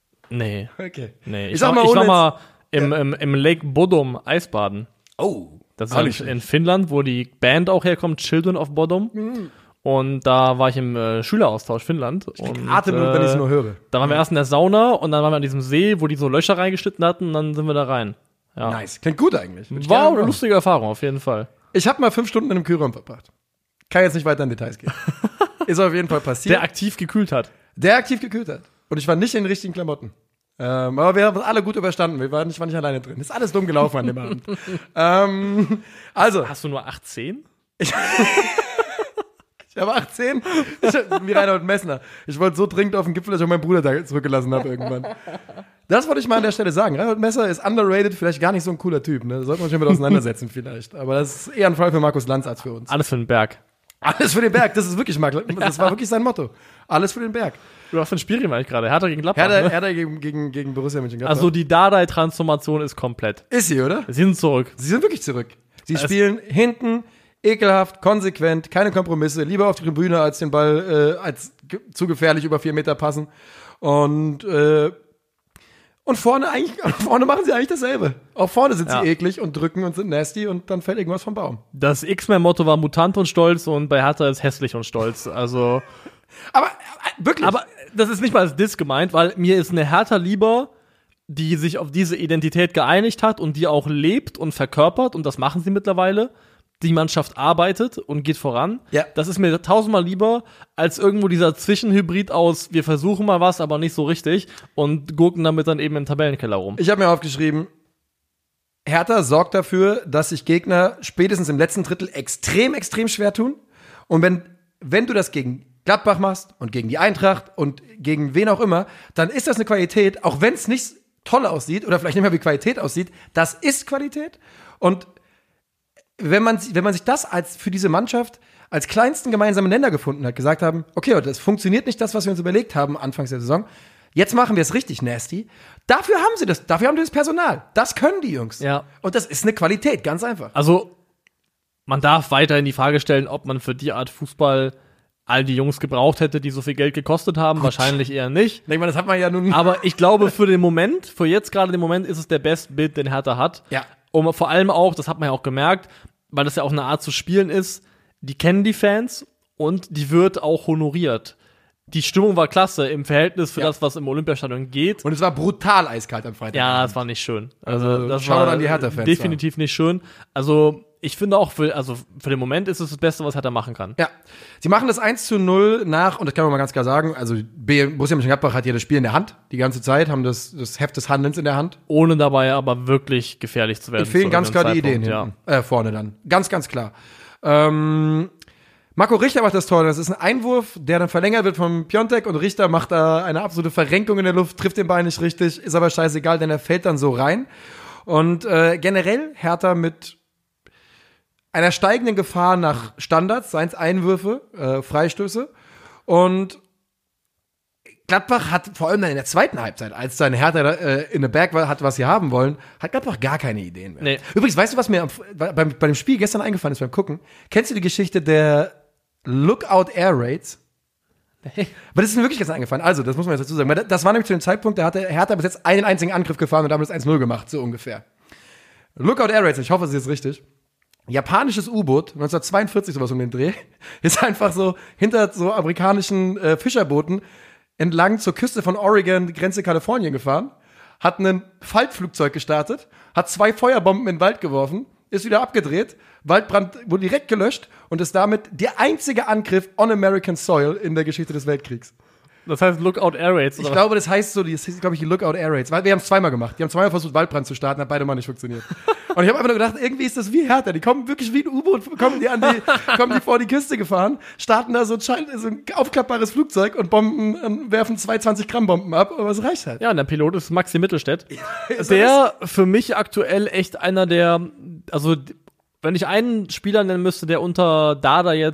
Nee. Okay. Nee. Ich war mal im Lake Bodom Eisbaden. Oh. Das ist Auch halt nicht in Finnland, wo die Band auch herkommt, Children of Bodom. Und da war ich im Schüleraustausch Finnland. Und Atemnot, wenn ich es nur höre. da waren wir erst in der Sauna und dann waren wir an diesem See, wo die so Löcher reingeschnitten hatten und dann sind wir da rein. Ja. Nice. Klingt gut eigentlich. Würde ich War gerne eine machen. lustige Erfahrung, auf jeden Fall. Ich habe mal 5 Stunden in einem Kühlraum verbracht. Kann jetzt nicht weiter in Details gehen. Ist auf jeden Fall passiert. Der aktiv gekühlt hat. Der aktiv gekühlt hat. Und ich war nicht in den richtigen Klamotten. Aber wir haben es alle gut überstanden. Ich war nicht alleine drin. Ist alles dumm gelaufen an dem Abend. Also, Hast du nur 18? ich war 18. Wie Reinhold Messner. Ich wollte so dringend auf den Gipfel, dass ich auch meinen Bruder da zurückgelassen habe irgendwann. Das wollte ich mal an der Stelle sagen. Reinhold Messner ist underrated, vielleicht gar nicht so ein cooler Typ. Ne? Da sollte man sich mit auseinandersetzen vielleicht. Aber das ist eher ein Fall für Markus Lanz als für uns. Alles für den Berg. Alles für den Berg. Das ist wirklich das war wirklich sein Motto. Alles für den Berg. Du hast ein Spiel gemacht gerade. Hertha gegen Gladbach. Ne? Hertha gegen Borussia Mönchengladbach. Also die Dardai-Transformation ist komplett. Ist sie, oder? Sie sind zurück. Sie sind wirklich zurück. Sie spielen hinten, ekelhaft, konsequent, keine Kompromisse, lieber auf die Tribüne als den Ball zu gefährlich über 4 Meter passen. Und vorne machen sie eigentlich dasselbe. Auch vorne sind sie eklig und drücken und sind nasty und dann fällt irgendwas vom Baum. Das X-Men-Motto war Mutant und Stolz und bei Hertha ist hässlich und stolz. Also, Aber wirklich. aber das ist nicht mal als Diss gemeint, weil mir ist eine Hertha lieber, die sich auf diese Identität geeinigt hat und die auch lebt und verkörpert, und das machen sie mittlerweile. Die Mannschaft arbeitet und geht voran. Ja. Das ist mir 1000-mal lieber, als irgendwo dieser Zwischenhybrid aus, wir versuchen mal was, aber nicht so richtig, und gurken damit dann eben im Tabellenkeller rum. Ich habe mir aufgeschrieben, Hertha sorgt dafür, dass sich Gegner spätestens im letzten Drittel extrem, extrem schwer tun. Und wenn du das gegen Gladbach machst und gegen die Eintracht und gegen wen auch immer, dann ist das eine Qualität, auch wenn es nicht toll aussieht oder vielleicht nicht mehr wie Qualität aussieht, das ist Qualität. Und wenn man sich das für diese Mannschaft als kleinsten gemeinsamen Nenner gefunden hat, gesagt haben, okay, das funktioniert nicht das, was wir uns überlegt haben anfangs der Saison, jetzt machen wir es richtig nasty, dafür haben die das Personal, das können die Jungs. Ja. Und das ist eine Qualität, ganz einfach. Also, man darf weiterhin die Frage stellen, ob man für die Art Fußball all die Jungs gebraucht hätte, die so viel Geld gekostet haben. Wahrscheinlich eher nicht. Ich meine, das hat man ja nun. Aber ich glaube, für jetzt gerade den Moment, ist es der Best Bid, den Hertha hat. Ja. Und vor allem auch, das hat man ja auch gemerkt, weil das ja auch eine Art zu spielen ist, die kennen die Fans und die wird auch honoriert. Die Stimmung war klasse im Verhältnis für das, was im Olympiastadion geht. Und es war brutal eiskalt am Freitag. Ja, es war nicht schön. Also das Shoutout war an die Hertha-Fans, definitiv nicht schön. Also ich finde auch, für den Moment ist es das Beste, was Hertha machen kann. Ja, sie machen das 1:0 nach, und das kann man mal ganz klar sagen, also Borussia Mönchengladbach hat ja das Spiel in der Hand, die ganze Zeit, haben das Heft des Handelns in der Hand. Ohne dabei aber wirklich gefährlich zu werden. Es fehlen ganz klar die Ideen ja. vorne dann. Ganz, ganz klar. Marco Richter macht das Tor. Das ist ein Einwurf, der dann verlängert wird von Piontek, und Richter macht da eine absolute Verrenkung in der Luft, trifft den Ball nicht richtig, ist aber scheißegal, denn er fällt dann so rein. Und generell Hertha mit einer steigenden Gefahr nach Standards, seien es Einwürfe, Freistöße. Und Gladbach hat vor allem dann in der zweiten Halbzeit, als dann Hertha in der Berg hat, was sie haben wollen, hat Gladbach gar keine Ideen mehr. Nee. Übrigens, weißt du, was mir bei dem Spiel gestern eingefallen ist beim Gucken? Kennst du die Geschichte der Lookout Air Raids? Nee. Aber das ist mir wirklich gestern eingefallen. Also, das muss man jetzt dazu sagen. Weil das war nämlich zu dem Zeitpunkt, da hatte Hertha bis jetzt einen einzigen Angriff gefahren und damit das 1:0 gemacht, so ungefähr. Lookout Air Raids, ich hoffe, es ist jetzt richtig. Japanisches U-Boot, 1942 sowas um den Dreh, ist einfach so hinter so amerikanischen Fischerbooten entlang zur Küste von Oregon, Grenze Kalifornien gefahren, hat ein Faltflugzeug gestartet, hat 2 Feuerbomben in den Wald geworfen, ist wieder abgedreht, Waldbrand wurde direkt gelöscht und ist damit der einzige Angriff on American Soil in der Geschichte des Weltkriegs. Das heißt Lookout Air Raids, oder? Ich glaube, das heißt so, das hieß, glaube ich, die Lookout Air Raids. Weil wir haben es zweimal gemacht. Die haben zweimal versucht, Waldbrand zu starten, hat beide Mal nicht funktioniert. Und ich habe einfach nur gedacht, irgendwie ist das wie Hertha. Die kommen wirklich wie ein U-Boot, kommen die vor die Küste gefahren, starten da so ein aufklappbares Flugzeug und werfen 220 Gramm Bomben ab, aber es reicht halt. Ja, und der Pilot ist Maxi Mittelstädt. Der für mich aktuell echt einer der, also wenn ich einen Spieler nennen müsste, der unter Dada jetzt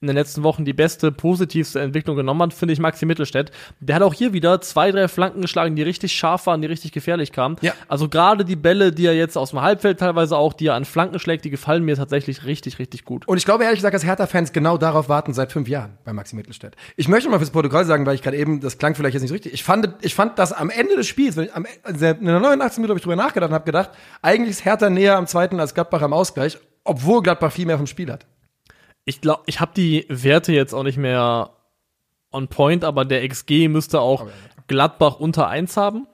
in den letzten Wochen die beste, positivste Entwicklung genommen hat, finde ich Maxi Mittelstädt. Der hat auch hier wieder 2, 3 Flanken geschlagen, die richtig scharf waren, die richtig gefährlich kamen. Ja. Also gerade die Bälle, die er jetzt aus dem Halbfeld teilweise auch, die er an Flanken schlägt, die gefallen mir tatsächlich richtig, richtig gut. Und ich glaube ehrlich gesagt, dass Hertha-Fans genau darauf warten seit 5 Jahren bei Maxi Mittelstädt. Ich möchte mal fürs Protokoll sagen, weil ich gerade eben, das klang vielleicht jetzt nicht so richtig, ich fand, dass am Ende des Spiels, in der 89. Minute habe ich drüber nachgedacht und habe gedacht, eigentlich ist Hertha näher am zweiten als Gladbach am Ausgleich, obwohl Gladbach viel mehr vom Spiel hat. Ich glaube, ich habe die Werte jetzt auch nicht mehr on point, aber der XG müsste auch Gladbach unter 1 haben.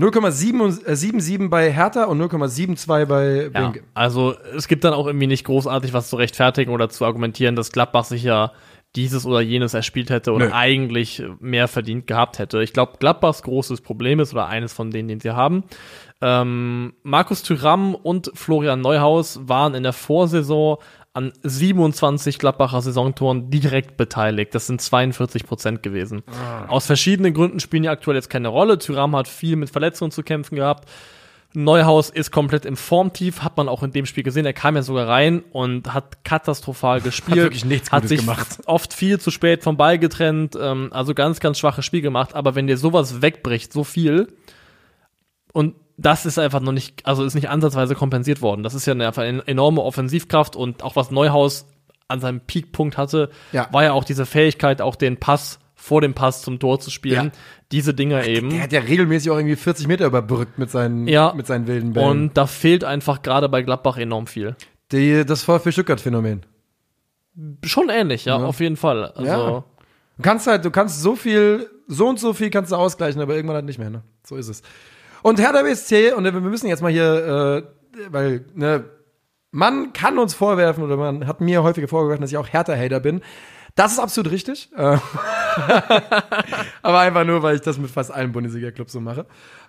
0,77 bei Hertha und 0,72 bei Binke. Ja, also es gibt dann auch irgendwie nicht großartig was zu rechtfertigen oder zu argumentieren, dass Gladbach sich ja dieses oder jenes erspielt hätte oder eigentlich mehr verdient gehabt hätte. Ich glaube, Gladbachs großes Problem ist, oder eines von denen, den sie haben, Markus Thuram und Florian Neuhaus waren in der Vorsaison an 27 Gladbacher Saisontoren direkt beteiligt. Das sind 42% gewesen. Aus verschiedenen Gründen spielen die aktuell jetzt keine Rolle. Thuram hat viel mit Verletzungen zu kämpfen gehabt. Neuhaus ist komplett im Formtief, hat man auch in dem Spiel gesehen. Er kam ja sogar rein und hat katastrophal gespielt. Hat wirklich nichts Gutes gemacht. Oft viel zu spät vom Ball getrennt. Also ganz, ganz schwaches Spiel gemacht. Aber wenn dir sowas wegbricht, so viel, und das ist einfach noch nicht, also ist nicht ansatzweise kompensiert worden. Das ist ja einfach eine enorme Offensivkraft, und auch was Neuhaus an seinem Peakpunkt hatte, war ja auch diese Fähigkeit, auch den Pass vor dem Pass zum Tor zu spielen. Ja. Diese Dinger eben. Der hat ja regelmäßig auch irgendwie 40 Meter überbrückt mit seinen wilden Bällen. Und da fehlt einfach gerade bei Gladbach enorm viel. Das VfB Stuttgart-Phänomen. Schon ähnlich, ja, auf jeden Fall. Also du kannst so und so viel kannst du ausgleichen, aber irgendwann halt nicht mehr, ne? So ist es. Und Hertha BSC, und wir müssen jetzt mal hier, weil, ne, man kann uns vorwerfen, oder man hat mir häufig vorgeworfen, dass ich auch Hertha-Hater bin. Das ist absolut richtig. Aber einfach nur, weil ich das mit fast allen Bundesliga-Clubs so mache.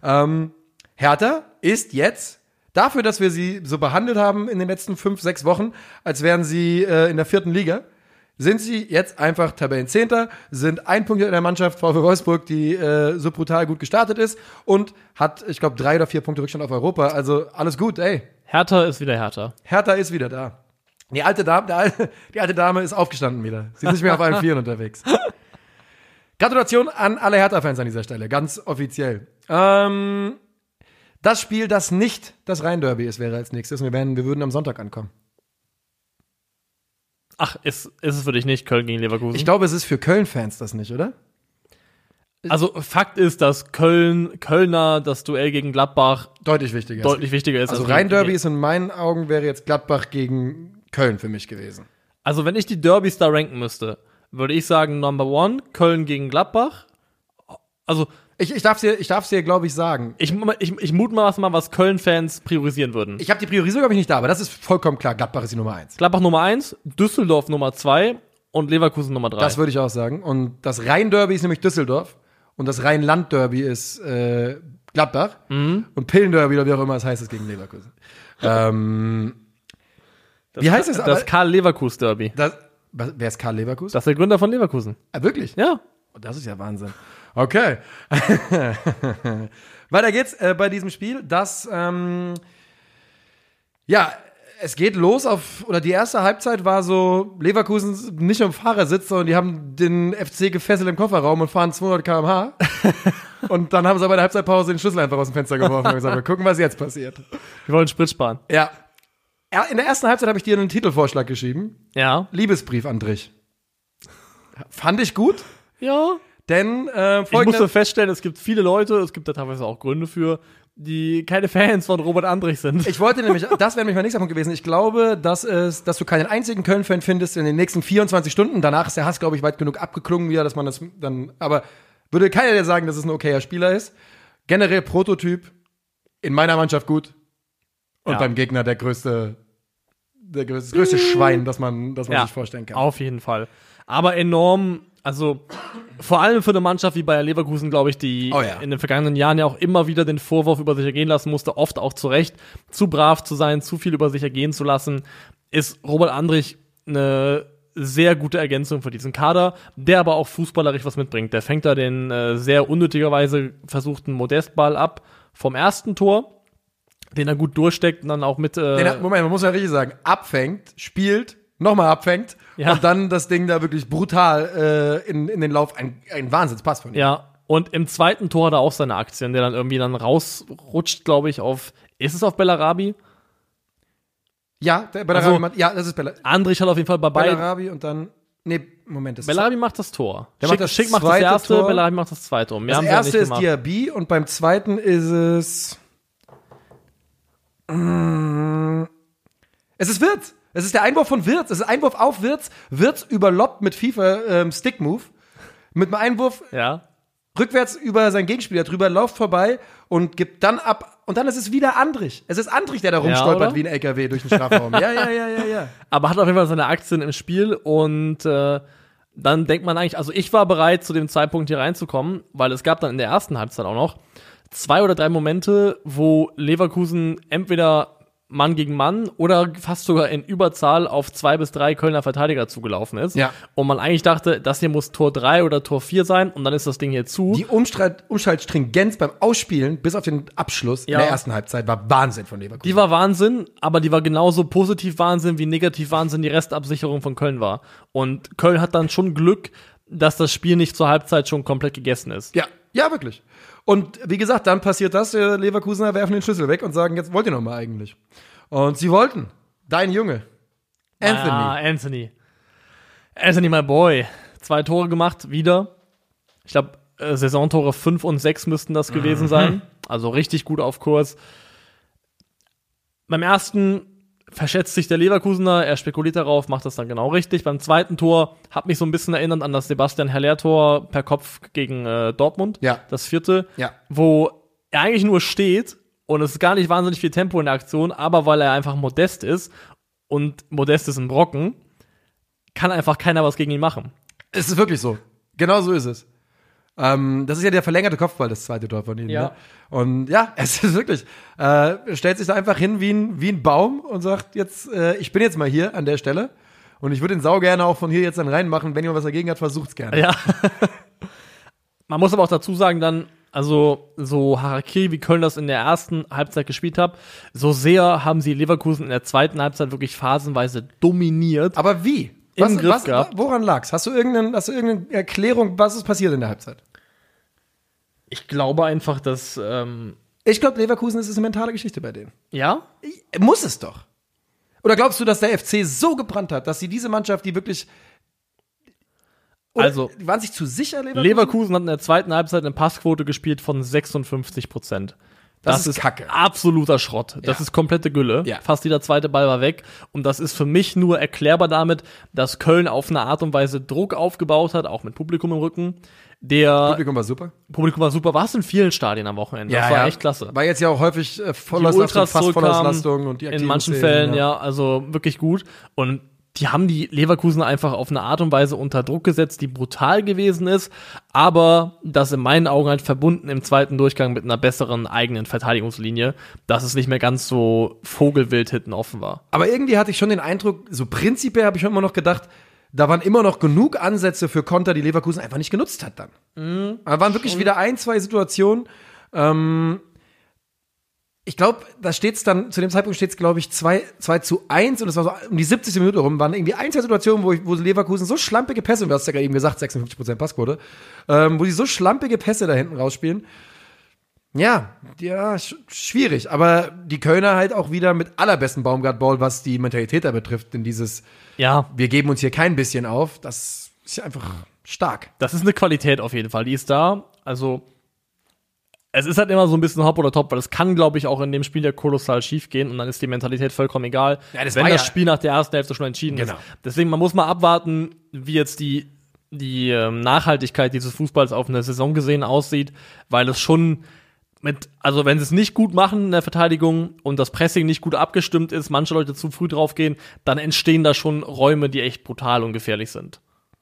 Hertha ist jetzt, dafür, dass wir sie so behandelt haben in den letzten 5, 6 Wochen, als wären sie in der 4. Liga, sind sie jetzt einfach Tabellenzehnter, sind 1 Punkt in der Mannschaft VfL Wolfsburg, die so brutal gut gestartet ist, und hat, ich glaube, 3 oder 4 Punkte Rückstand auf Europa. Also alles gut, ey. Hertha ist wieder Hertha. Hertha ist wieder da. Die alte Dame ist aufgestanden wieder. Sie ist nicht mehr auf allen Vieren unterwegs. Gratulation an alle Hertha-Fans an dieser Stelle, ganz offiziell. Das Spiel, das nicht das Rhein-Derby ist, wäre als nächstes. Wir würden am Sonntag ankommen. Ach, ist es für dich nicht Köln gegen Leverkusen? Ich glaube, es ist für Köln-Fans das nicht, oder? Also Fakt ist, dass Kölner das Duell gegen Gladbach deutlich wichtiger ist. Also Rhein-Derby ist in meinen Augen, wäre jetzt Gladbach gegen Köln für mich gewesen. Also wenn ich die Derbys da ranken müsste, würde ich sagen Number 1, Köln gegen Gladbach. Also ich darf's dir, glaube ich, sagen. Ich mutmaße mal, was Köln-Fans priorisieren würden. Ich habe die Priorisierung, glaube ich, nicht da, aber das ist vollkommen klar. Gladbach ist die Nummer 1. Gladbach Nummer 1, Düsseldorf Nummer 2 und Leverkusen Nummer 3. Das würde ich auch sagen. Und das Rhein-Derby ist nämlich Düsseldorf. Und das Rheinland-Derby ist Gladbach. Mhm. Und Pillen-Derby, oder wie auch immer es heißt, ist gegen Leverkusen. Wie heißt es? Das Karl-Leverkus-Derby. Wer ist Karl Leverkus? Das ist der Gründer von Leverkusen. Ah, wirklich? Ja. Oh, das ist ja Wahnsinn. Okay. Weiter geht's bei diesem Spiel. Es geht los die erste Halbzeit war so, Leverkusen nicht am Fahrersitz, sondern die haben den FC gefesselt im Kofferraum und fahren 200 km/h. Und dann haben sie aber in der Halbzeitpause den Schlüssel einfach aus dem Fenster geworfen und gesagt, wir gucken, was jetzt passiert. Wir wollen Sprit sparen. Ja. In der ersten Halbzeit habe ich dir einen Titelvorschlag geschrieben. Ja. Liebesbrief an Drich. Fand ich gut. Ja. Denn ich musste feststellen, es gibt viele Leute, es gibt da teilweise auch Gründe für, die keine Fans von Robert Andrich sind. Ich wollte nämlich, das wäre nämlich mein nächster Punkt gewesen. Ich glaube, dass du keinen einzigen Köln-Fan findest in den nächsten 24 Stunden. Danach ist der Hass, glaube ich, weit genug abgeklungen wieder, dass man das dann, aber würde keiner dir sagen, dass es ein okayer Spieler ist. Generell Prototyp, in meiner Mannschaft gut. Und beim Gegner das größte Schwein, das man sich vorstellen kann. Auf jeden Fall. Aber enorm, also vor allem für eine Mannschaft wie Bayer Leverkusen, glaube ich, die in den vergangenen Jahren ja auch immer wieder den Vorwurf über sich ergehen lassen musste, oft auch zu Recht, zu brav zu sein, zu viel über sich ergehen zu lassen, ist Robert Andrich eine sehr gute Ergänzung für diesen Kader, der aber auch fußballerisch was mitbringt. Der fängt da den sehr unnötigerweise versuchten Modestball ab vom ersten Tor, den er gut durchsteckt und dann auch mit Moment, man muss ja richtig sagen, abfängt, spielt, nochmal abfängt Ja. und dann das Ding da wirklich brutal in den Lauf, ein Wahnsinnspass von ihm. Ja, und im zweiten Tor hat er auch seine Aktien, der dann irgendwie dann rausrutscht, glaube ich, ist es auf Bellarabi? Ja, Bellarabi, ja, das ist Andrich hat auf jeden Fall bei beiden. Bellarabi und dann, Moment. Bellarabi macht das Tor. Schick macht das macht das zweite erste, Tor. Bellarabi macht das zweite. Mehr Das haben sie ja erste nicht ist gemacht. Diaby und beim zweiten ist es es ist Wirtz. Es ist der Einwurf von Wirtz. Es ist Einwurf auf Wirtz. Wirtz überloppt mit FIFA Stick-Move. Mit einem Einwurf Ja. rückwärts über seinen Gegenspieler drüber, lauft vorbei und gibt dann ab. Und dann ist es wieder Andrich. Es ist Andrich, der da rumstolpert oder? wie ein LKW durch den Strafraum. Ja. Aber hat auf jeden Fall seine Aktien im Spiel und dann denkt man eigentlich, also ich war bereit, zu dem Zeitpunkt hier reinzukommen, weil es gab dann in der ersten Halbzeit auch noch 2 oder 3 Momente, wo Leverkusen entweder Mann gegen Mann oder fast sogar in Überzahl auf 2 bis 3 Kölner Verteidiger zugelaufen ist. Ja. Und man eigentlich dachte, das hier muss Tor 3 oder Tor 4 sein und dann ist das Ding hier zu. Die Umschaltstringenz beim Ausspielen bis auf den Abschluss in der ersten Halbzeit war Wahnsinn von Leverkusen. Die war Wahnsinn, aber die war genauso positiv Wahnsinn wie negativ Wahnsinn die Restabsicherung von Köln war. Und Köln hat dann schon Glück, dass das Spiel nicht zur Halbzeit schon komplett gegessen ist. Ja, wirklich. Und wie gesagt, dann passiert das, die Leverkusener werfen den Schlüssel weg und sagen, jetzt wollt ihr noch mal eigentlich. Und sie wollten. Dein Junge. Anthony. Anthony, my boy. 2 Tore gemacht, wieder. Ich glaube, Saisontore 5 und 6 müssten das gewesen sein. Also richtig gut auf Kurs. Beim ersten verschätzt sich der Leverkusener, er spekuliert darauf, macht das dann genau richtig. Beim zweiten Tor hat mich so ein bisschen erinnert an das Sebastian Haller-Tor per Kopf gegen Dortmund. Ja. Das 4. Ja. Wo er eigentlich nur steht und es ist gar nicht wahnsinnig viel Tempo in der Aktion, aber weil er einfach Modest ist und Modest ist ein Brocken, kann einfach keiner was gegen ihn machen. Es ist wirklich so. Genau so ist es. Das ist ja der verlängerte Kopfball, das zweite Tor von ihnen. Ja. Ne? Und ja, es ist wirklich, stellt sich da einfach hin wie ein Baum und sagt, jetzt, ich bin jetzt mal hier an der Stelle und ich würde den Sau gerne auch von hier jetzt dann reinmachen. Wenn jemand was dagegen hat, versucht's gerne. Ja. Man muss aber auch dazu sagen dann, also so Harakiri, wie Köln das in der ersten Halbzeit gespielt hat, so sehr haben sie Leverkusen in der zweiten Halbzeit wirklich phasenweise dominiert. Aber wie? Im Griff gehabt. Woran lag's? Hast du irgendeine Erklärung, was ist passiert in der Halbzeit? Ich glaube einfach, dass Ich glaube, Leverkusen ist eine mentale Geschichte bei denen. ja, Muss es doch. Oder glaubst du, dass der FC so gebrannt hat, dass sie diese Mannschaft, die wirklich also die waren sich zu sicher, Leverkusen hat in der zweiten Halbzeit eine Passquote gespielt von 56%. Das ist Kacke. Absoluter Schrott. Das Ja. ist komplette Gülle. Ja. Fast jeder zweite Ball war weg. Und das ist für mich nur erklärbar damit, dass Köln auf eine Art und Weise Druck aufgebaut hat, auch mit Publikum im Rücken. Publikum war super. Publikum war super. War es in vielen Stadien am Wochenende. Das war echt klasse. War jetzt ja auch häufig Die Vollauslastung, Ultras fast zurückkamen, Vollauslastung und die in aktiven manchen Szenen, Fällen, ja, also wirklich gut. Und die haben die Leverkusen einfach auf eine Art und Weise unter Druck gesetzt, die brutal gewesen ist, aber das in meinen Augen halt verbunden im zweiten Durchgang mit einer besseren eigenen Verteidigungslinie, dass es nicht mehr ganz so vogelwild hinten offen war. Aber irgendwie hatte ich schon den Eindruck, so prinzipiell habe ich schon immer noch gedacht, da waren immer noch genug Ansätze für Konter, die Leverkusen einfach nicht genutzt hat dann. Da waren wirklich wieder 1, 2 Situationen. Ich glaube, da steht's dann, zu dem Zeitpunkt steht's, glaube ich, 2:1 und es war so um die 70. Minute rum, waren irgendwie 1, 2 Situationen, wo Leverkusen so schlampige Pässe, und du hast ja gerade eben gesagt, 56% Passquote, wo die so schlampige Pässe da hinten rausspielen. Ja, schwierig, aber die Kölner halt auch wieder mit allerbesten Baumgart-Ball, was die Mentalität da betrifft, denn dieses, Ja, wir geben uns hier kein bisschen auf, das ist ja einfach stark. das ist eine Qualität auf jeden Fall, die ist da. Also es ist halt immer so ein bisschen Hop oder Top, weil es kann, glaube ich, auch in dem Spiel ja kolossal schief gehen und dann ist die Mentalität vollkommen egal, Ja, das wenn war das ja- Spiel nach der ersten Hälfte schon entschieden Genau. ist. Deswegen, man muss mal abwarten, wie jetzt die Nachhaltigkeit dieses Fußballs auf eine Saison gesehen aussieht, weil es schon also wenn sie es nicht gut machen in der Verteidigung und das Pressing nicht gut abgestimmt ist, manche Leute zu früh draufgehen, dann entstehen da schon Räume, die echt brutal und gefährlich sind.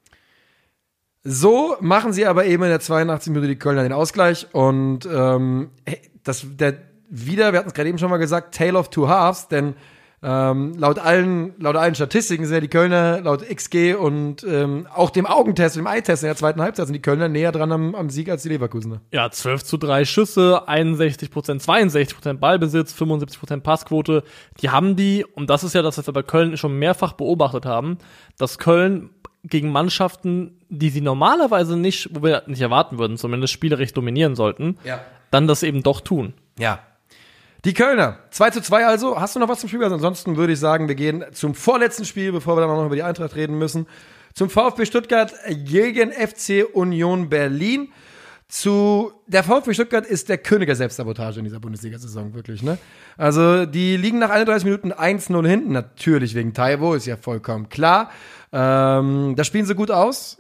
So machen sie aber eben in der 82. Minute die Kölner den Ausgleich und wir hatten es gerade eben schon mal gesagt, Tale of Two Halves, denn Laut allen Statistiken sind ja die Kölner laut XG und auch dem Augentest, dem Eye-Test in der zweiten Halbzeit sind die Kölner näher dran am Sieg als die Leverkusener. Ja, 12:3 Schüsse, 61%, 62% Ballbesitz, 75% Passquote. Die haben und das ist ja das, was wir bei Köln schon mehrfach beobachtet haben, dass Köln gegen Mannschaften, die sie normalerweise nicht, wo wir nicht erwarten würden, zumindest spielerisch dominieren sollten, dann das eben doch tun. Ja. Die Kölner, 2:2 also. Hast du noch was zum Spiel? Also ansonsten würde ich sagen, wir gehen zum vorletzten Spiel, bevor wir dann auch noch über die Eintracht reden müssen. Zum VfB Stuttgart gegen FC Union Berlin. Der VfB Stuttgart ist der König der Selbstsabotage in dieser Bundesliga-Saison, wirklich, ne? Also, die liegen nach 31 Minuten 1-0 hinten, natürlich wegen Taiwo, ist ja vollkommen klar. Da spielen sie gut aus.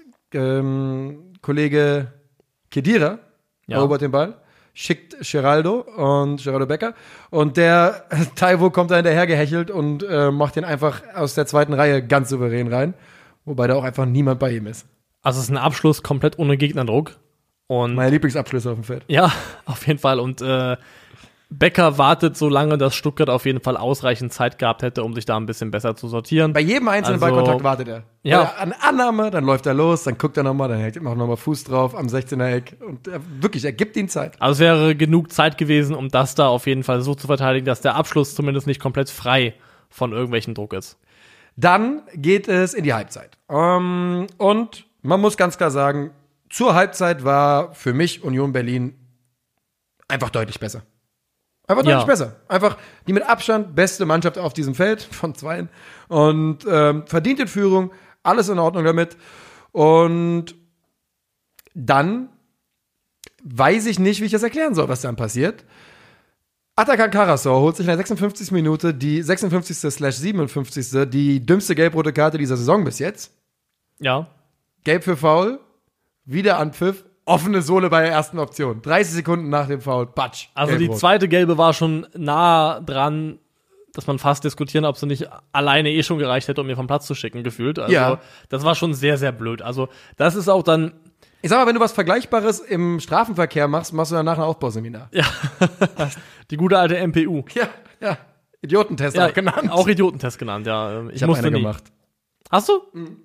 Kollege Khedira erobert den Ball, schickt Geraldo Becker und der Taiwo kommt da hinterher gehechelt und macht den einfach aus der zweiten Reihe ganz souverän rein, wobei da auch einfach niemand bei ihm ist. Also es ist ein Abschluss komplett ohne Gegnerdruck. Und meine Lieblingsabschlüsse auf dem Feld. Ja, auf jeden Fall. Und Becker wartet so lange, dass Stuttgart auf jeden Fall ausreichend Zeit gehabt hätte, um sich da ein bisschen besser zu sortieren. Bei jedem einzelnen Ballkontakt wartet er. Ja. An Annahme, dann läuft er los, dann guckt er nochmal, dann hält er nochmal Fuß drauf am 16er-Eck. Und er gibt ihm Zeit. Also es wäre genug Zeit gewesen, um das da auf jeden Fall so zu verteidigen, dass der Abschluss zumindest nicht komplett frei von irgendwelchen Druck ist. Dann geht es in die Halbzeit. Und man muss ganz klar sagen, zur Halbzeit war für mich Union Berlin einfach deutlich besser. Einfach deutlich besser. Einfach die mit Abstand beste Mannschaft auf diesem Feld von zweien. Und verdient in Führung, alles in Ordnung damit. Und dann weiß ich nicht, wie ich das erklären soll, was dann passiert. Atakan Karasor holt sich in der 56. Minute die 56/57. die dümmste gelb-rote Karte dieser Saison bis jetzt. Ja. Gelb für Foul, wieder Anpfiff, offene Sohle bei der ersten Option. 30 Sekunden nach dem Foul, Batsch. Also die zweite gelbe war schon nah dran, dass man fast diskutieren, ob sie nicht alleine schon gereicht hätte, um ihn vom Platz zu schicken, gefühlt. Also das war schon sehr, sehr blöd. Also das ist auch dann... Ich sag mal, wenn du was Vergleichbares im Straßenverkehr machst du danach ein Aufbauseminar. Ja, die gute alte MPU. Ja. Idiotentest auch genannt. Auch Idiotentest genannt, ja. Ich habe eine gemacht. Hast du?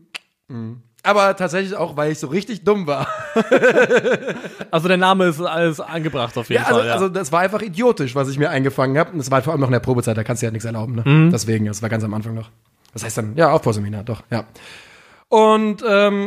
Aber tatsächlich auch, weil ich so richtig dumm war. Also der Name ist alles angebracht auf jeden Fall. Also das war einfach idiotisch, was ich mir eingefangen habe. Und das war vor allem noch in der Probezeit, da kannst du ja nichts erlauben. Ne? Deswegen, das war ganz am Anfang noch. Das heißt dann, Aufbauseminar, doch, ja. Und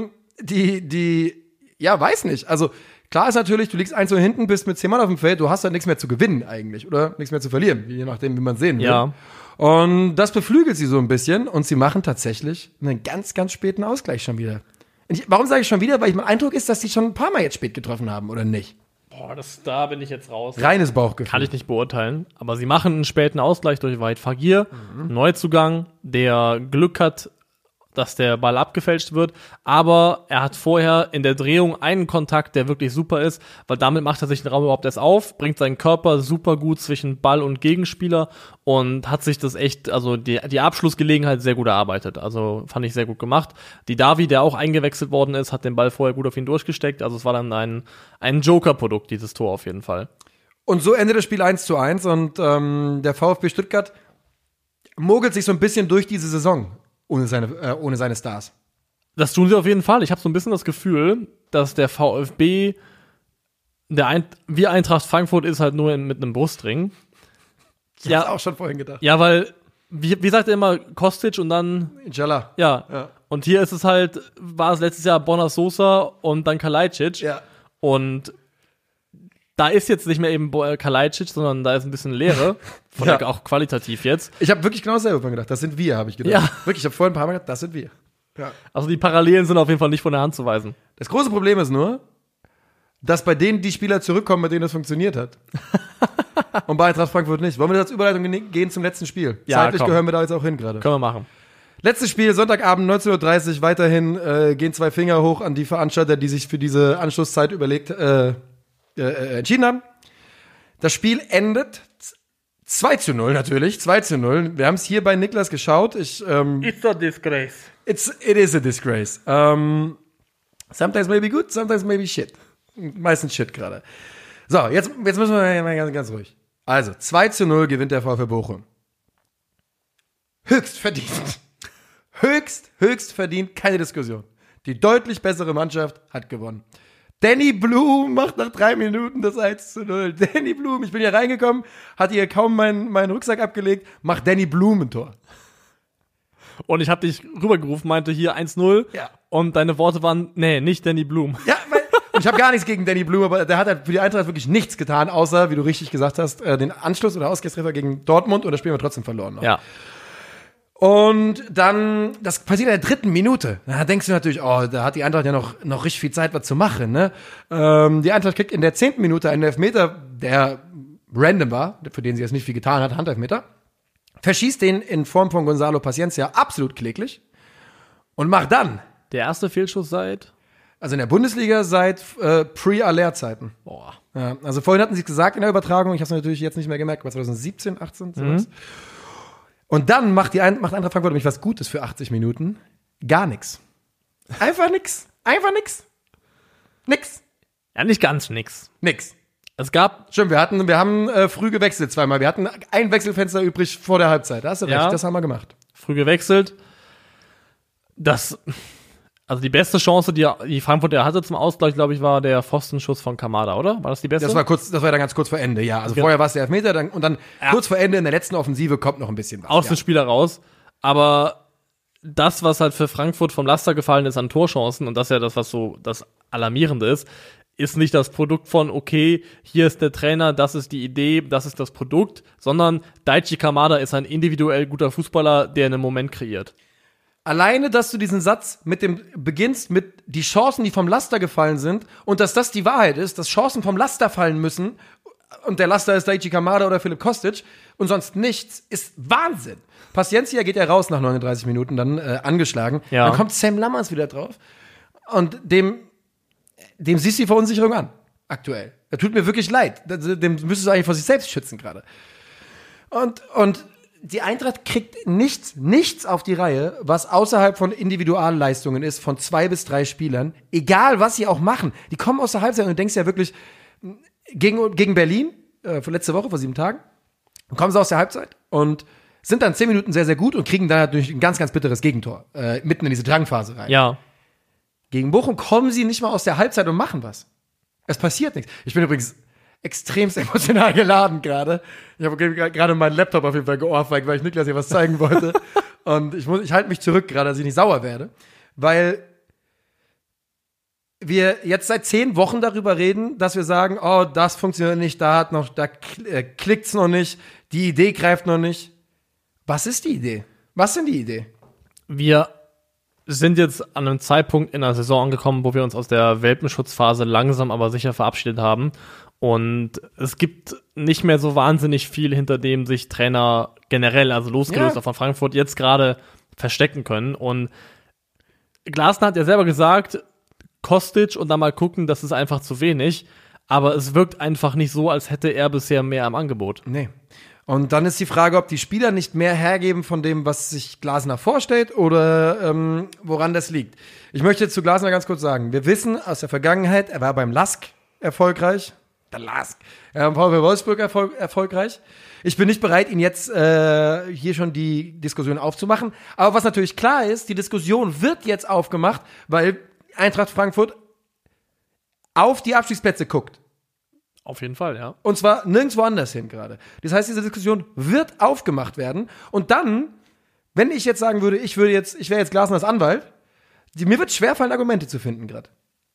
weiß nicht. Also klar ist natürlich, du liegst 1-0 hinten, bist mit 10 Mann auf dem Feld, du hast dann nichts mehr zu gewinnen eigentlich. Oder nichts mehr zu verlieren, je nachdem, wie man sehen will. Ja. Und das beflügelt sie so ein bisschen und sie machen tatsächlich einen ganz, ganz späten Ausgleich schon wieder. Warum sage ich schon wieder? Weil mein Eindruck ist, dass sie schon ein paar Mal jetzt spät getroffen haben, oder nicht? Boah, da bin ich jetzt raus. Reines Bauchgefühl. Kann ich nicht beurteilen. Aber sie machen einen späten Ausgleich durch Wahid Fagir. Neuzugang, der Glück hat, dass der Ball abgefälscht wird, aber er hat vorher in der Drehung einen Kontakt, der wirklich super ist, weil damit macht er sich den Raum überhaupt erst auf, bringt seinen Körper super gut zwischen Ball und Gegenspieler und hat sich das echt, also die Abschlussgelegenheit sehr gut erarbeitet. Also fand ich sehr gut gemacht. Die Davi, der auch eingewechselt worden ist, hat den Ball vorher gut auf ihn durchgesteckt, also es war dann ein Joker-Produkt, dieses Tor auf jeden Fall. Und so endet das Spiel 1:1 und der VfB Stuttgart mogelt sich so ein bisschen durch diese Saison. Ohne seine Stars. Das tun sie auf jeden Fall. Ich habe so ein bisschen das Gefühl, dass der VfB wie Eintracht Frankfurt ist halt nur mit einem Brustring. Ich hab's auch schon vorhin gedacht. Ja, weil, wie sagt er immer, Kostic und dann... Inshallah. Ja. Und hier ist es halt, war es letztes Jahr Borna Sosa und dann Kalajdzic. Ja. Und da ist jetzt nicht mehr eben Kalajdzic, sondern da ist ein bisschen Leere. Auch qualitativ jetzt. Ich habe wirklich genau dasselbe gedacht. Das sind wir, habe ich gedacht. Ja. Wirklich, ich habe vorhin ein paar Mal gedacht, das sind wir. Ja. Also die Parallelen sind auf jeden Fall nicht von der Hand zu weisen. Das große Problem ist nur, dass bei denen die Spieler zurückkommen, bei denen das funktioniert hat. Und bei Eintracht Frankfurt nicht. Wollen wir das als Überleitung gehen zum letzten Spiel? Ja, Zeitlich gehören wir da jetzt auch hin gerade. Können wir machen. Letztes Spiel, Sonntagabend, 19:30 Uhr. Weiterhin gehen 2 Finger hoch an die Veranstalter, die sich für diese Anschlusszeit entschieden haben. Das Spiel endet 2:0 natürlich, 2:0. Wir haben es hier bei Niklas geschaut. It's a disgrace. It is a disgrace. Sometimes maybe good, sometimes maybe shit. Meistens shit gerade. So, jetzt müssen wir mal ganz ruhig. Also, 2:0 gewinnt der VfB Bochum. höchst verdient. Höchst verdient, keine Diskussion. Die deutlich bessere Mannschaft hat gewonnen. Danny Blum macht nach 3 Minuten das 1:0. Danny Blum, ich bin hier reingekommen, hatte hier kaum meinen Rucksack abgelegt, macht Danny Blum ein Tor. Und ich habe dich rübergerufen, meinte hier 1:0. Ja. Und deine Worte waren, nee, nicht Danny Blum. Ja, ich habe gar nichts gegen Danny Blum, aber der hat halt für die Eintracht wirklich nichts getan, außer, wie du richtig gesagt hast, den Anschluss oder Ausgleichstreffer gegen Dortmund, und das Spiel haben wir trotzdem verloren noch. Ja. Und dann, das passiert in der 3. Minute. Da denkst du natürlich, da hat die Eintracht ja noch richtig viel Zeit, was zu machen, ne? Die Eintracht kriegt in der 10. Minute einen Elfmeter, der random war, für den sie jetzt nicht viel getan hat, Handelfmeter. Verschießt den in Form von Gonzalo Paciencia absolut kläglich und macht dann, Der erste Fehlschuss seit? also in der Bundesliga seit Pre-Alert-Zeiten. Boah. Ja, also vorhin hatten sie es gesagt in der Übertragung, ich habe es natürlich jetzt nicht mehr gemerkt, was 2017, 18, sowas. Und dann macht Eintracht Frankfurt nämlich was Gutes für 80 Minuten. Gar nichts. Einfach nix. Nix. Ja, nicht ganz nix. Nix. Es gab, Stimmt, wir haben früh gewechselt zweimal. Wir hatten ein Wechselfenster übrig vor der Halbzeit. Da hast du recht, Ja. das haben wir gemacht. früh gewechselt. Also die beste Chance, die Frankfurt hatte zum Ausgleich, glaube ich, war der Pfostenschuss von Kamada, oder? War das die beste? Das war dann ganz kurz vor Ende, ja. Also Ja. vorher war es der Elfmeter, dann kurz vor Ende in der letzten Offensive kommt noch ein bisschen was. Aus dem Spieler raus. Aber das, was halt für Frankfurt vom Laster gefallen ist an Torchancen, und das ist ja das, was so das Alarmierende ist nicht das Produkt von, okay, hier ist der Trainer, das ist die Idee, das ist das Produkt, sondern Daichi Kamada ist ein individuell guter Fußballer, der einen Moment kreiert. Alleine, dass du diesen Satz beginnst mit die Chancen, die vom Laster gefallen sind, und dass das die Wahrheit ist, dass Chancen vom Laster fallen müssen, und der Laster ist Daichi Kamada oder Filip Kostic und sonst nichts, ist Wahnsinn. Paciencia geht ja raus nach 39 Minuten, dann angeschlagen. Ja. Dann kommt Sam Lammers wieder drauf und dem siehst du die Verunsicherung an, aktuell. Das tut mir wirklich leid. Dem müsstest du eigentlich vor sich selbst schützen gerade. Und die Eintracht kriegt nichts auf die Reihe, was außerhalb von Individualleistungen ist, von 2 bis 3 Spielern. Egal, was sie auch machen. Die kommen aus der Halbzeit und du denkst ja wirklich, gegen Berlin, letzte Woche, vor 7 Tagen, kommen sie aus der Halbzeit und sind dann 10 Minuten sehr, sehr gut und kriegen dann natürlich ein ganz, ganz bitteres Gegentor mitten in diese Drangphase rein. Ja. Gegen Bochum kommen sie nicht mal aus der Halbzeit und machen was. Es passiert nichts. Ich bin übrigens extremst emotional geladen gerade. Ich habe gerade meinen Laptop auf jeden Fall geohrfeigt, weil ich Niklas hier was zeigen wollte. Und ich halte mich zurück gerade, dass ich nicht sauer werde. Weil wir jetzt seit 10 Wochen darüber reden, dass wir sagen, das funktioniert nicht, da klickt's noch nicht, die Idee greift noch nicht. Was ist die Idee? Was sind die Idee? Wir sind jetzt an einem Zeitpunkt in der Saison angekommen, wo wir uns aus der Welpenschutzphase langsam aber sicher verabschiedet haben. Und es gibt nicht mehr so wahnsinnig viel, hinter dem sich Trainer generell, also losgelöst von Frankfurt, jetzt gerade verstecken können. Und Glasner hat ja selber gesagt, Kostic und dann mal gucken, das ist einfach zu wenig. Aber es wirkt einfach nicht so, als hätte er bisher mehr am Angebot. Nee. Und dann ist die Frage, ob die Spieler nicht mehr hergeben von dem, was sich Glasner vorstellt oder woran das liegt. Ich möchte zu Glasner ganz kurz sagen, wir wissen aus der Vergangenheit, er war beim LASK erfolgreich. Der LASK. Er war bei Wolfsburg erfolgreich. Ich bin nicht bereit, ihn jetzt hier schon die Diskussion aufzumachen. Aber was natürlich klar ist, die Diskussion wird jetzt aufgemacht, weil Eintracht Frankfurt auf die Abstiegsplätze guckt. Auf jeden Fall, ja. Und zwar nirgendwo anders hin gerade. Das heißt, diese Diskussion wird aufgemacht werden. Und dann, wenn ich jetzt sagen würde, ich wäre jetzt Glasners Anwalt, mir wird schwerfallen, Argumente zu finden gerade.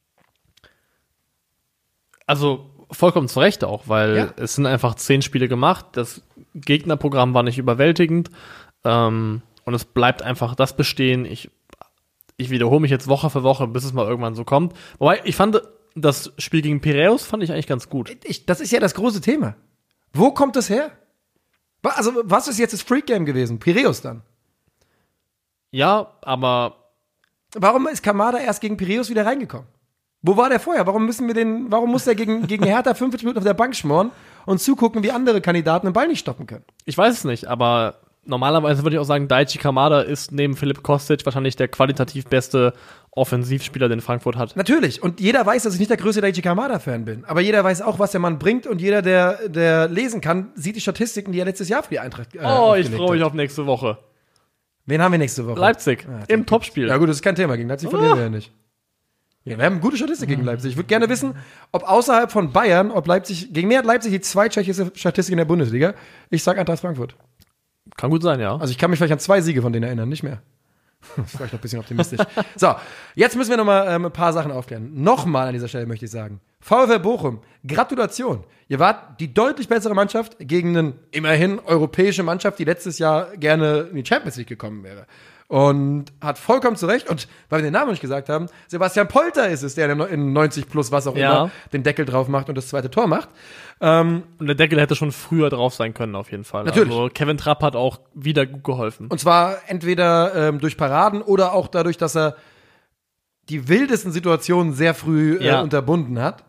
Also vollkommen zu Recht auch, weil es sind einfach 10 Spiele gemacht. Das Gegnerprogramm war nicht überwältigend. Und es bleibt einfach das bestehen. Ich wiederhole mich jetzt Woche für Woche, bis es mal irgendwann so kommt. Wobei, ich fand das Spiel gegen Piräus fand ich eigentlich ganz gut. Das ist ja das große Thema. Wo kommt das her? Also, was ist jetzt das Freak-Game gewesen? Piräus dann? Ja, aber warum ist Kamada erst gegen Piräus wieder reingekommen? Wo war der vorher? Warum muss der gegen Hertha 50 Minuten auf der Bank schmoren und zugucken, wie andere Kandidaten den Ball nicht stoppen können? Ich weiß es nicht, aber normalerweise würde ich auch sagen, Daichi Kamada ist neben Filip Kostic wahrscheinlich der qualitativ beste Offensivspieler, den Frankfurt hat. Natürlich. Und jeder weiß, dass ich nicht der größte Daichi Kamada-Fan bin. Aber jeder weiß auch, was der Mann bringt. Und jeder, der lesen kann, sieht die Statistiken, die er letztes Jahr für die Eintracht ich freue mich auf nächste Woche. Wen haben wir nächste Woche? Leipzig, im Topspiel. Ja gut, das ist kein Thema. Gegen Leipzig verlieren wir ja nicht. Ja, wir haben gute Statistik gegen Leipzig. Ich würde gerne wissen, ob außerhalb von Bayern, ob Leipzig, gegen wer hat Leipzig die zweitschwächste Statistik in der Bundesliga? Ich sag Eintracht Frankfurt. Kann gut sein, ja. Also ich kann mich vielleicht an 2 Siege von denen erinnern, nicht mehr. Das ist vielleicht noch ein bisschen optimistisch. So, jetzt müssen wir noch mal ein paar Sachen aufklären. Nochmal an dieser Stelle möchte ich sagen. VfL Bochum, Gratulation. Ihr wart die deutlich bessere Mannschaft gegen eine immerhin europäische Mannschaft, die letztes Jahr gerne in die Champions League gekommen wäre. Und hat vollkommen zu Recht, und weil wir den Namen nicht gesagt haben, Sebastian Polter ist es, der in 90 plus was auch immer den Deckel drauf macht und das zweite Tor macht. Und der Deckel hätte schon früher drauf sein können, auf jeden Fall. Natürlich. Also Kevin Trapp hat auch wieder gut geholfen. Und zwar entweder durch Paraden oder auch dadurch, dass er die wildesten Situationen sehr früh unterbunden hat.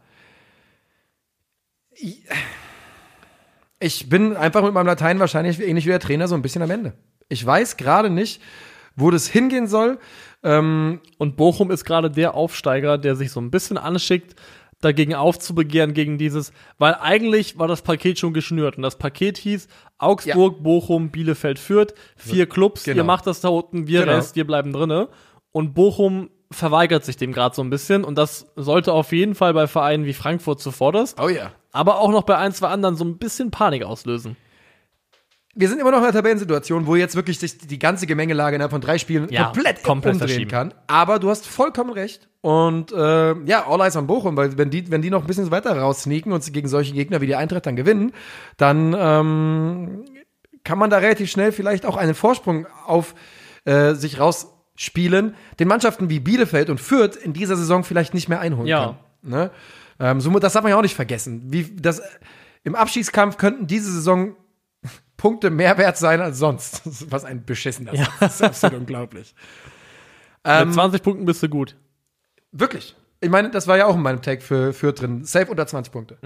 Ich bin einfach mit meinem Latein wahrscheinlich ähnlich wie der Trainer so ein bisschen am Ende. Ich weiß gerade nicht, wo das hingehen soll. Und Bochum ist gerade der Aufsteiger, der sich so ein bisschen anschickt, dagegen aufzubegehren, gegen dieses, weil eigentlich war das Paket schon geschnürt und das Paket hieß Augsburg, Bochum, Bielefeld, Fürth, 4 Clubs, ihr macht das da unten, wir Rest, wir bleiben drinne. Und Bochum verweigert sich dem gerade so ein bisschen und das sollte auf jeden Fall bei Vereinen wie Frankfurt zuvorderst, aber auch noch bei 1, 2 anderen so ein bisschen Panik auslösen. Wir sind immer noch in einer Tabellensituation, wo jetzt wirklich sich die ganze Gemengelage innerhalb von 3 Spielen komplett umdrehen kann. Aber du hast vollkommen recht. Und all eyes on Bochum, weil wenn die noch ein bisschen weiter raussneaken und gegen solche Gegner wie die Eintracht dann gewinnen, dann kann man da relativ schnell vielleicht auch einen Vorsprung auf sich rausspielen, den Mannschaften wie Bielefeld und Fürth in dieser Saison vielleicht nicht mehr einholen kann. Ne? Das darf man ja auch nicht vergessen. Im Abschießkampf könnten diese Saison Punkte mehr wert sein als sonst. Was ein beschissener Satz. Das ist absolut unglaublich. Mit 20 Punkten bist du gut. Wirklich. Ich meine, das war ja auch in meinem Tag für Fürth drin. Safe unter 20 Punkte.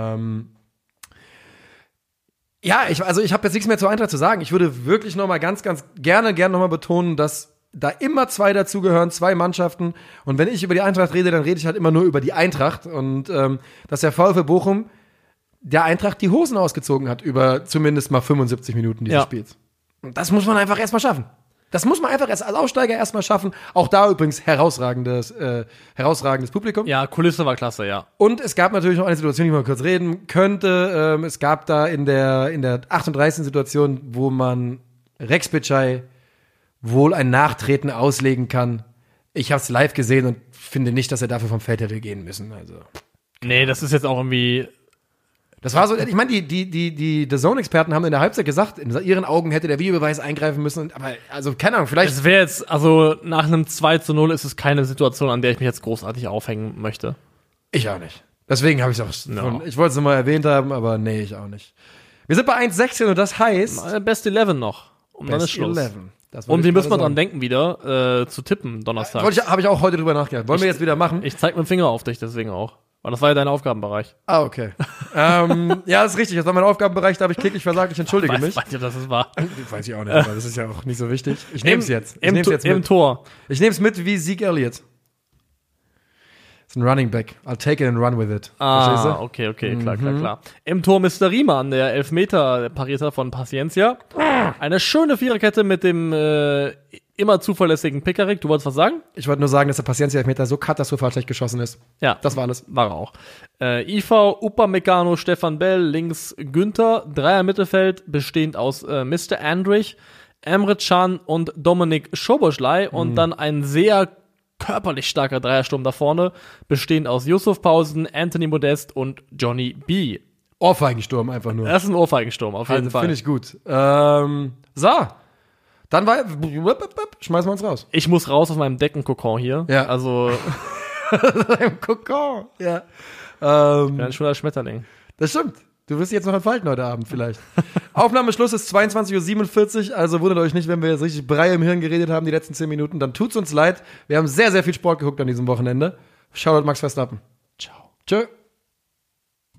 Ich habe jetzt nichts mehr zur Eintracht zu sagen. Ich würde wirklich noch mal ganz, ganz gerne noch mal betonen, dass da immer 2 dazugehören, 2 Mannschaften. Und wenn ich über die Eintracht rede, dann rede ich halt immer nur über die Eintracht. Und dass der VfL Bochum der Eintracht die Hosen ausgezogen hat über zumindest mal 75 Minuten dieses Spiels. Und das muss man einfach erstmal schaffen. Das muss man einfach als Aussteiger erstmal schaffen. Auch da übrigens herausragendes Publikum. Ja, Kulisse war klasse, ja. Und es gab natürlich noch eine Situation, die man kurz reden könnte. Es gab da in der 38. Situation, wo man Rex Bitschei wohl ein Nachtreten auslegen kann. Ich habe es live gesehen und finde nicht, dass er dafür vom Feld hätte gehen müssen. Also. Nee, das ist jetzt auch irgendwie. Das war so, ich meine, die DAZN-Experten haben in der Halbzeit gesagt, in ihren Augen hätte der Videobeweis eingreifen müssen, aber, also, keine Ahnung, vielleicht. Es wäre jetzt, also, nach einem 2:0 ist es keine Situation, an der ich mich jetzt großartig aufhängen möchte. Ich auch nicht. Deswegen habe ich es auch, ich wollte es nochmal erwähnt haben, aber nee, ich auch nicht. Wir sind bei 1:16 und das heißt. Best 11 noch. Und dann ist Schluss. 11. Und wir müssen mal dran denken, wieder, zu tippen, Donnerstag. Habe ich auch heute drüber nachgedacht. Wollen wir jetzt wieder machen? Ich zeig mit dem Finger auf dich, deswegen auch. Weil das war ja dein Aufgabenbereich. Ah, okay. Ja, das ist richtig. Das war mein Aufgabenbereich, da habe ich kläglich versagt. Ich entschuldige mich. Weiß nicht, ob das war. Weiß ich auch nicht, aber das ist ja auch nicht so wichtig. Ich nehme es jetzt. Im Tor. Ich nehme es mit wie Zeke Elliott. Das ist ein Running Back. I'll take it and run with it. Okay, klar. Im Tor Mr. Riemann, der Elfmeter-Parierer von Paciencia. Eine schöne Viererkette mit dem immer zuverlässigen Pickerick. Du wolltest was sagen? Ich wollte nur sagen, dass der Paciencia-Elfmeter so katastrophal schlecht geschossen ist. Ja. Das war alles. War er auch. IV, Upamecano, Stefan Bell, links Günther, Dreier Mittelfeld, bestehend aus Mr. Andrich, Emre Can und Dominik Szoboszlai und dann ein sehr körperlich starker Dreiersturm da vorne, bestehend aus Yusuf Pausen, Anthony Modest und Johnny B. Ohrfeigensturm einfach nur. Das ist ein Ohrfeigensturm, auf jeden Fall. Finde ich gut. Dann schmeißen wir uns raus. Ich muss raus aus meinem Deckenkokon hier. Ja. Also. Deinem Kokon. Ja. Ein schöner Schmetterling. Das stimmt. Du wirst dich jetzt noch entfalten heute Abend vielleicht. Aufnahmeschluss ist 22:47 Uhr, also wundert euch nicht, wenn wir jetzt richtig Brei im Hirn geredet haben die letzten 10 Minuten. Dann tut's uns leid. Wir haben sehr, sehr viel Sport geguckt an diesem Wochenende. Shoutout Max Verstappen. Ciao. Tschö.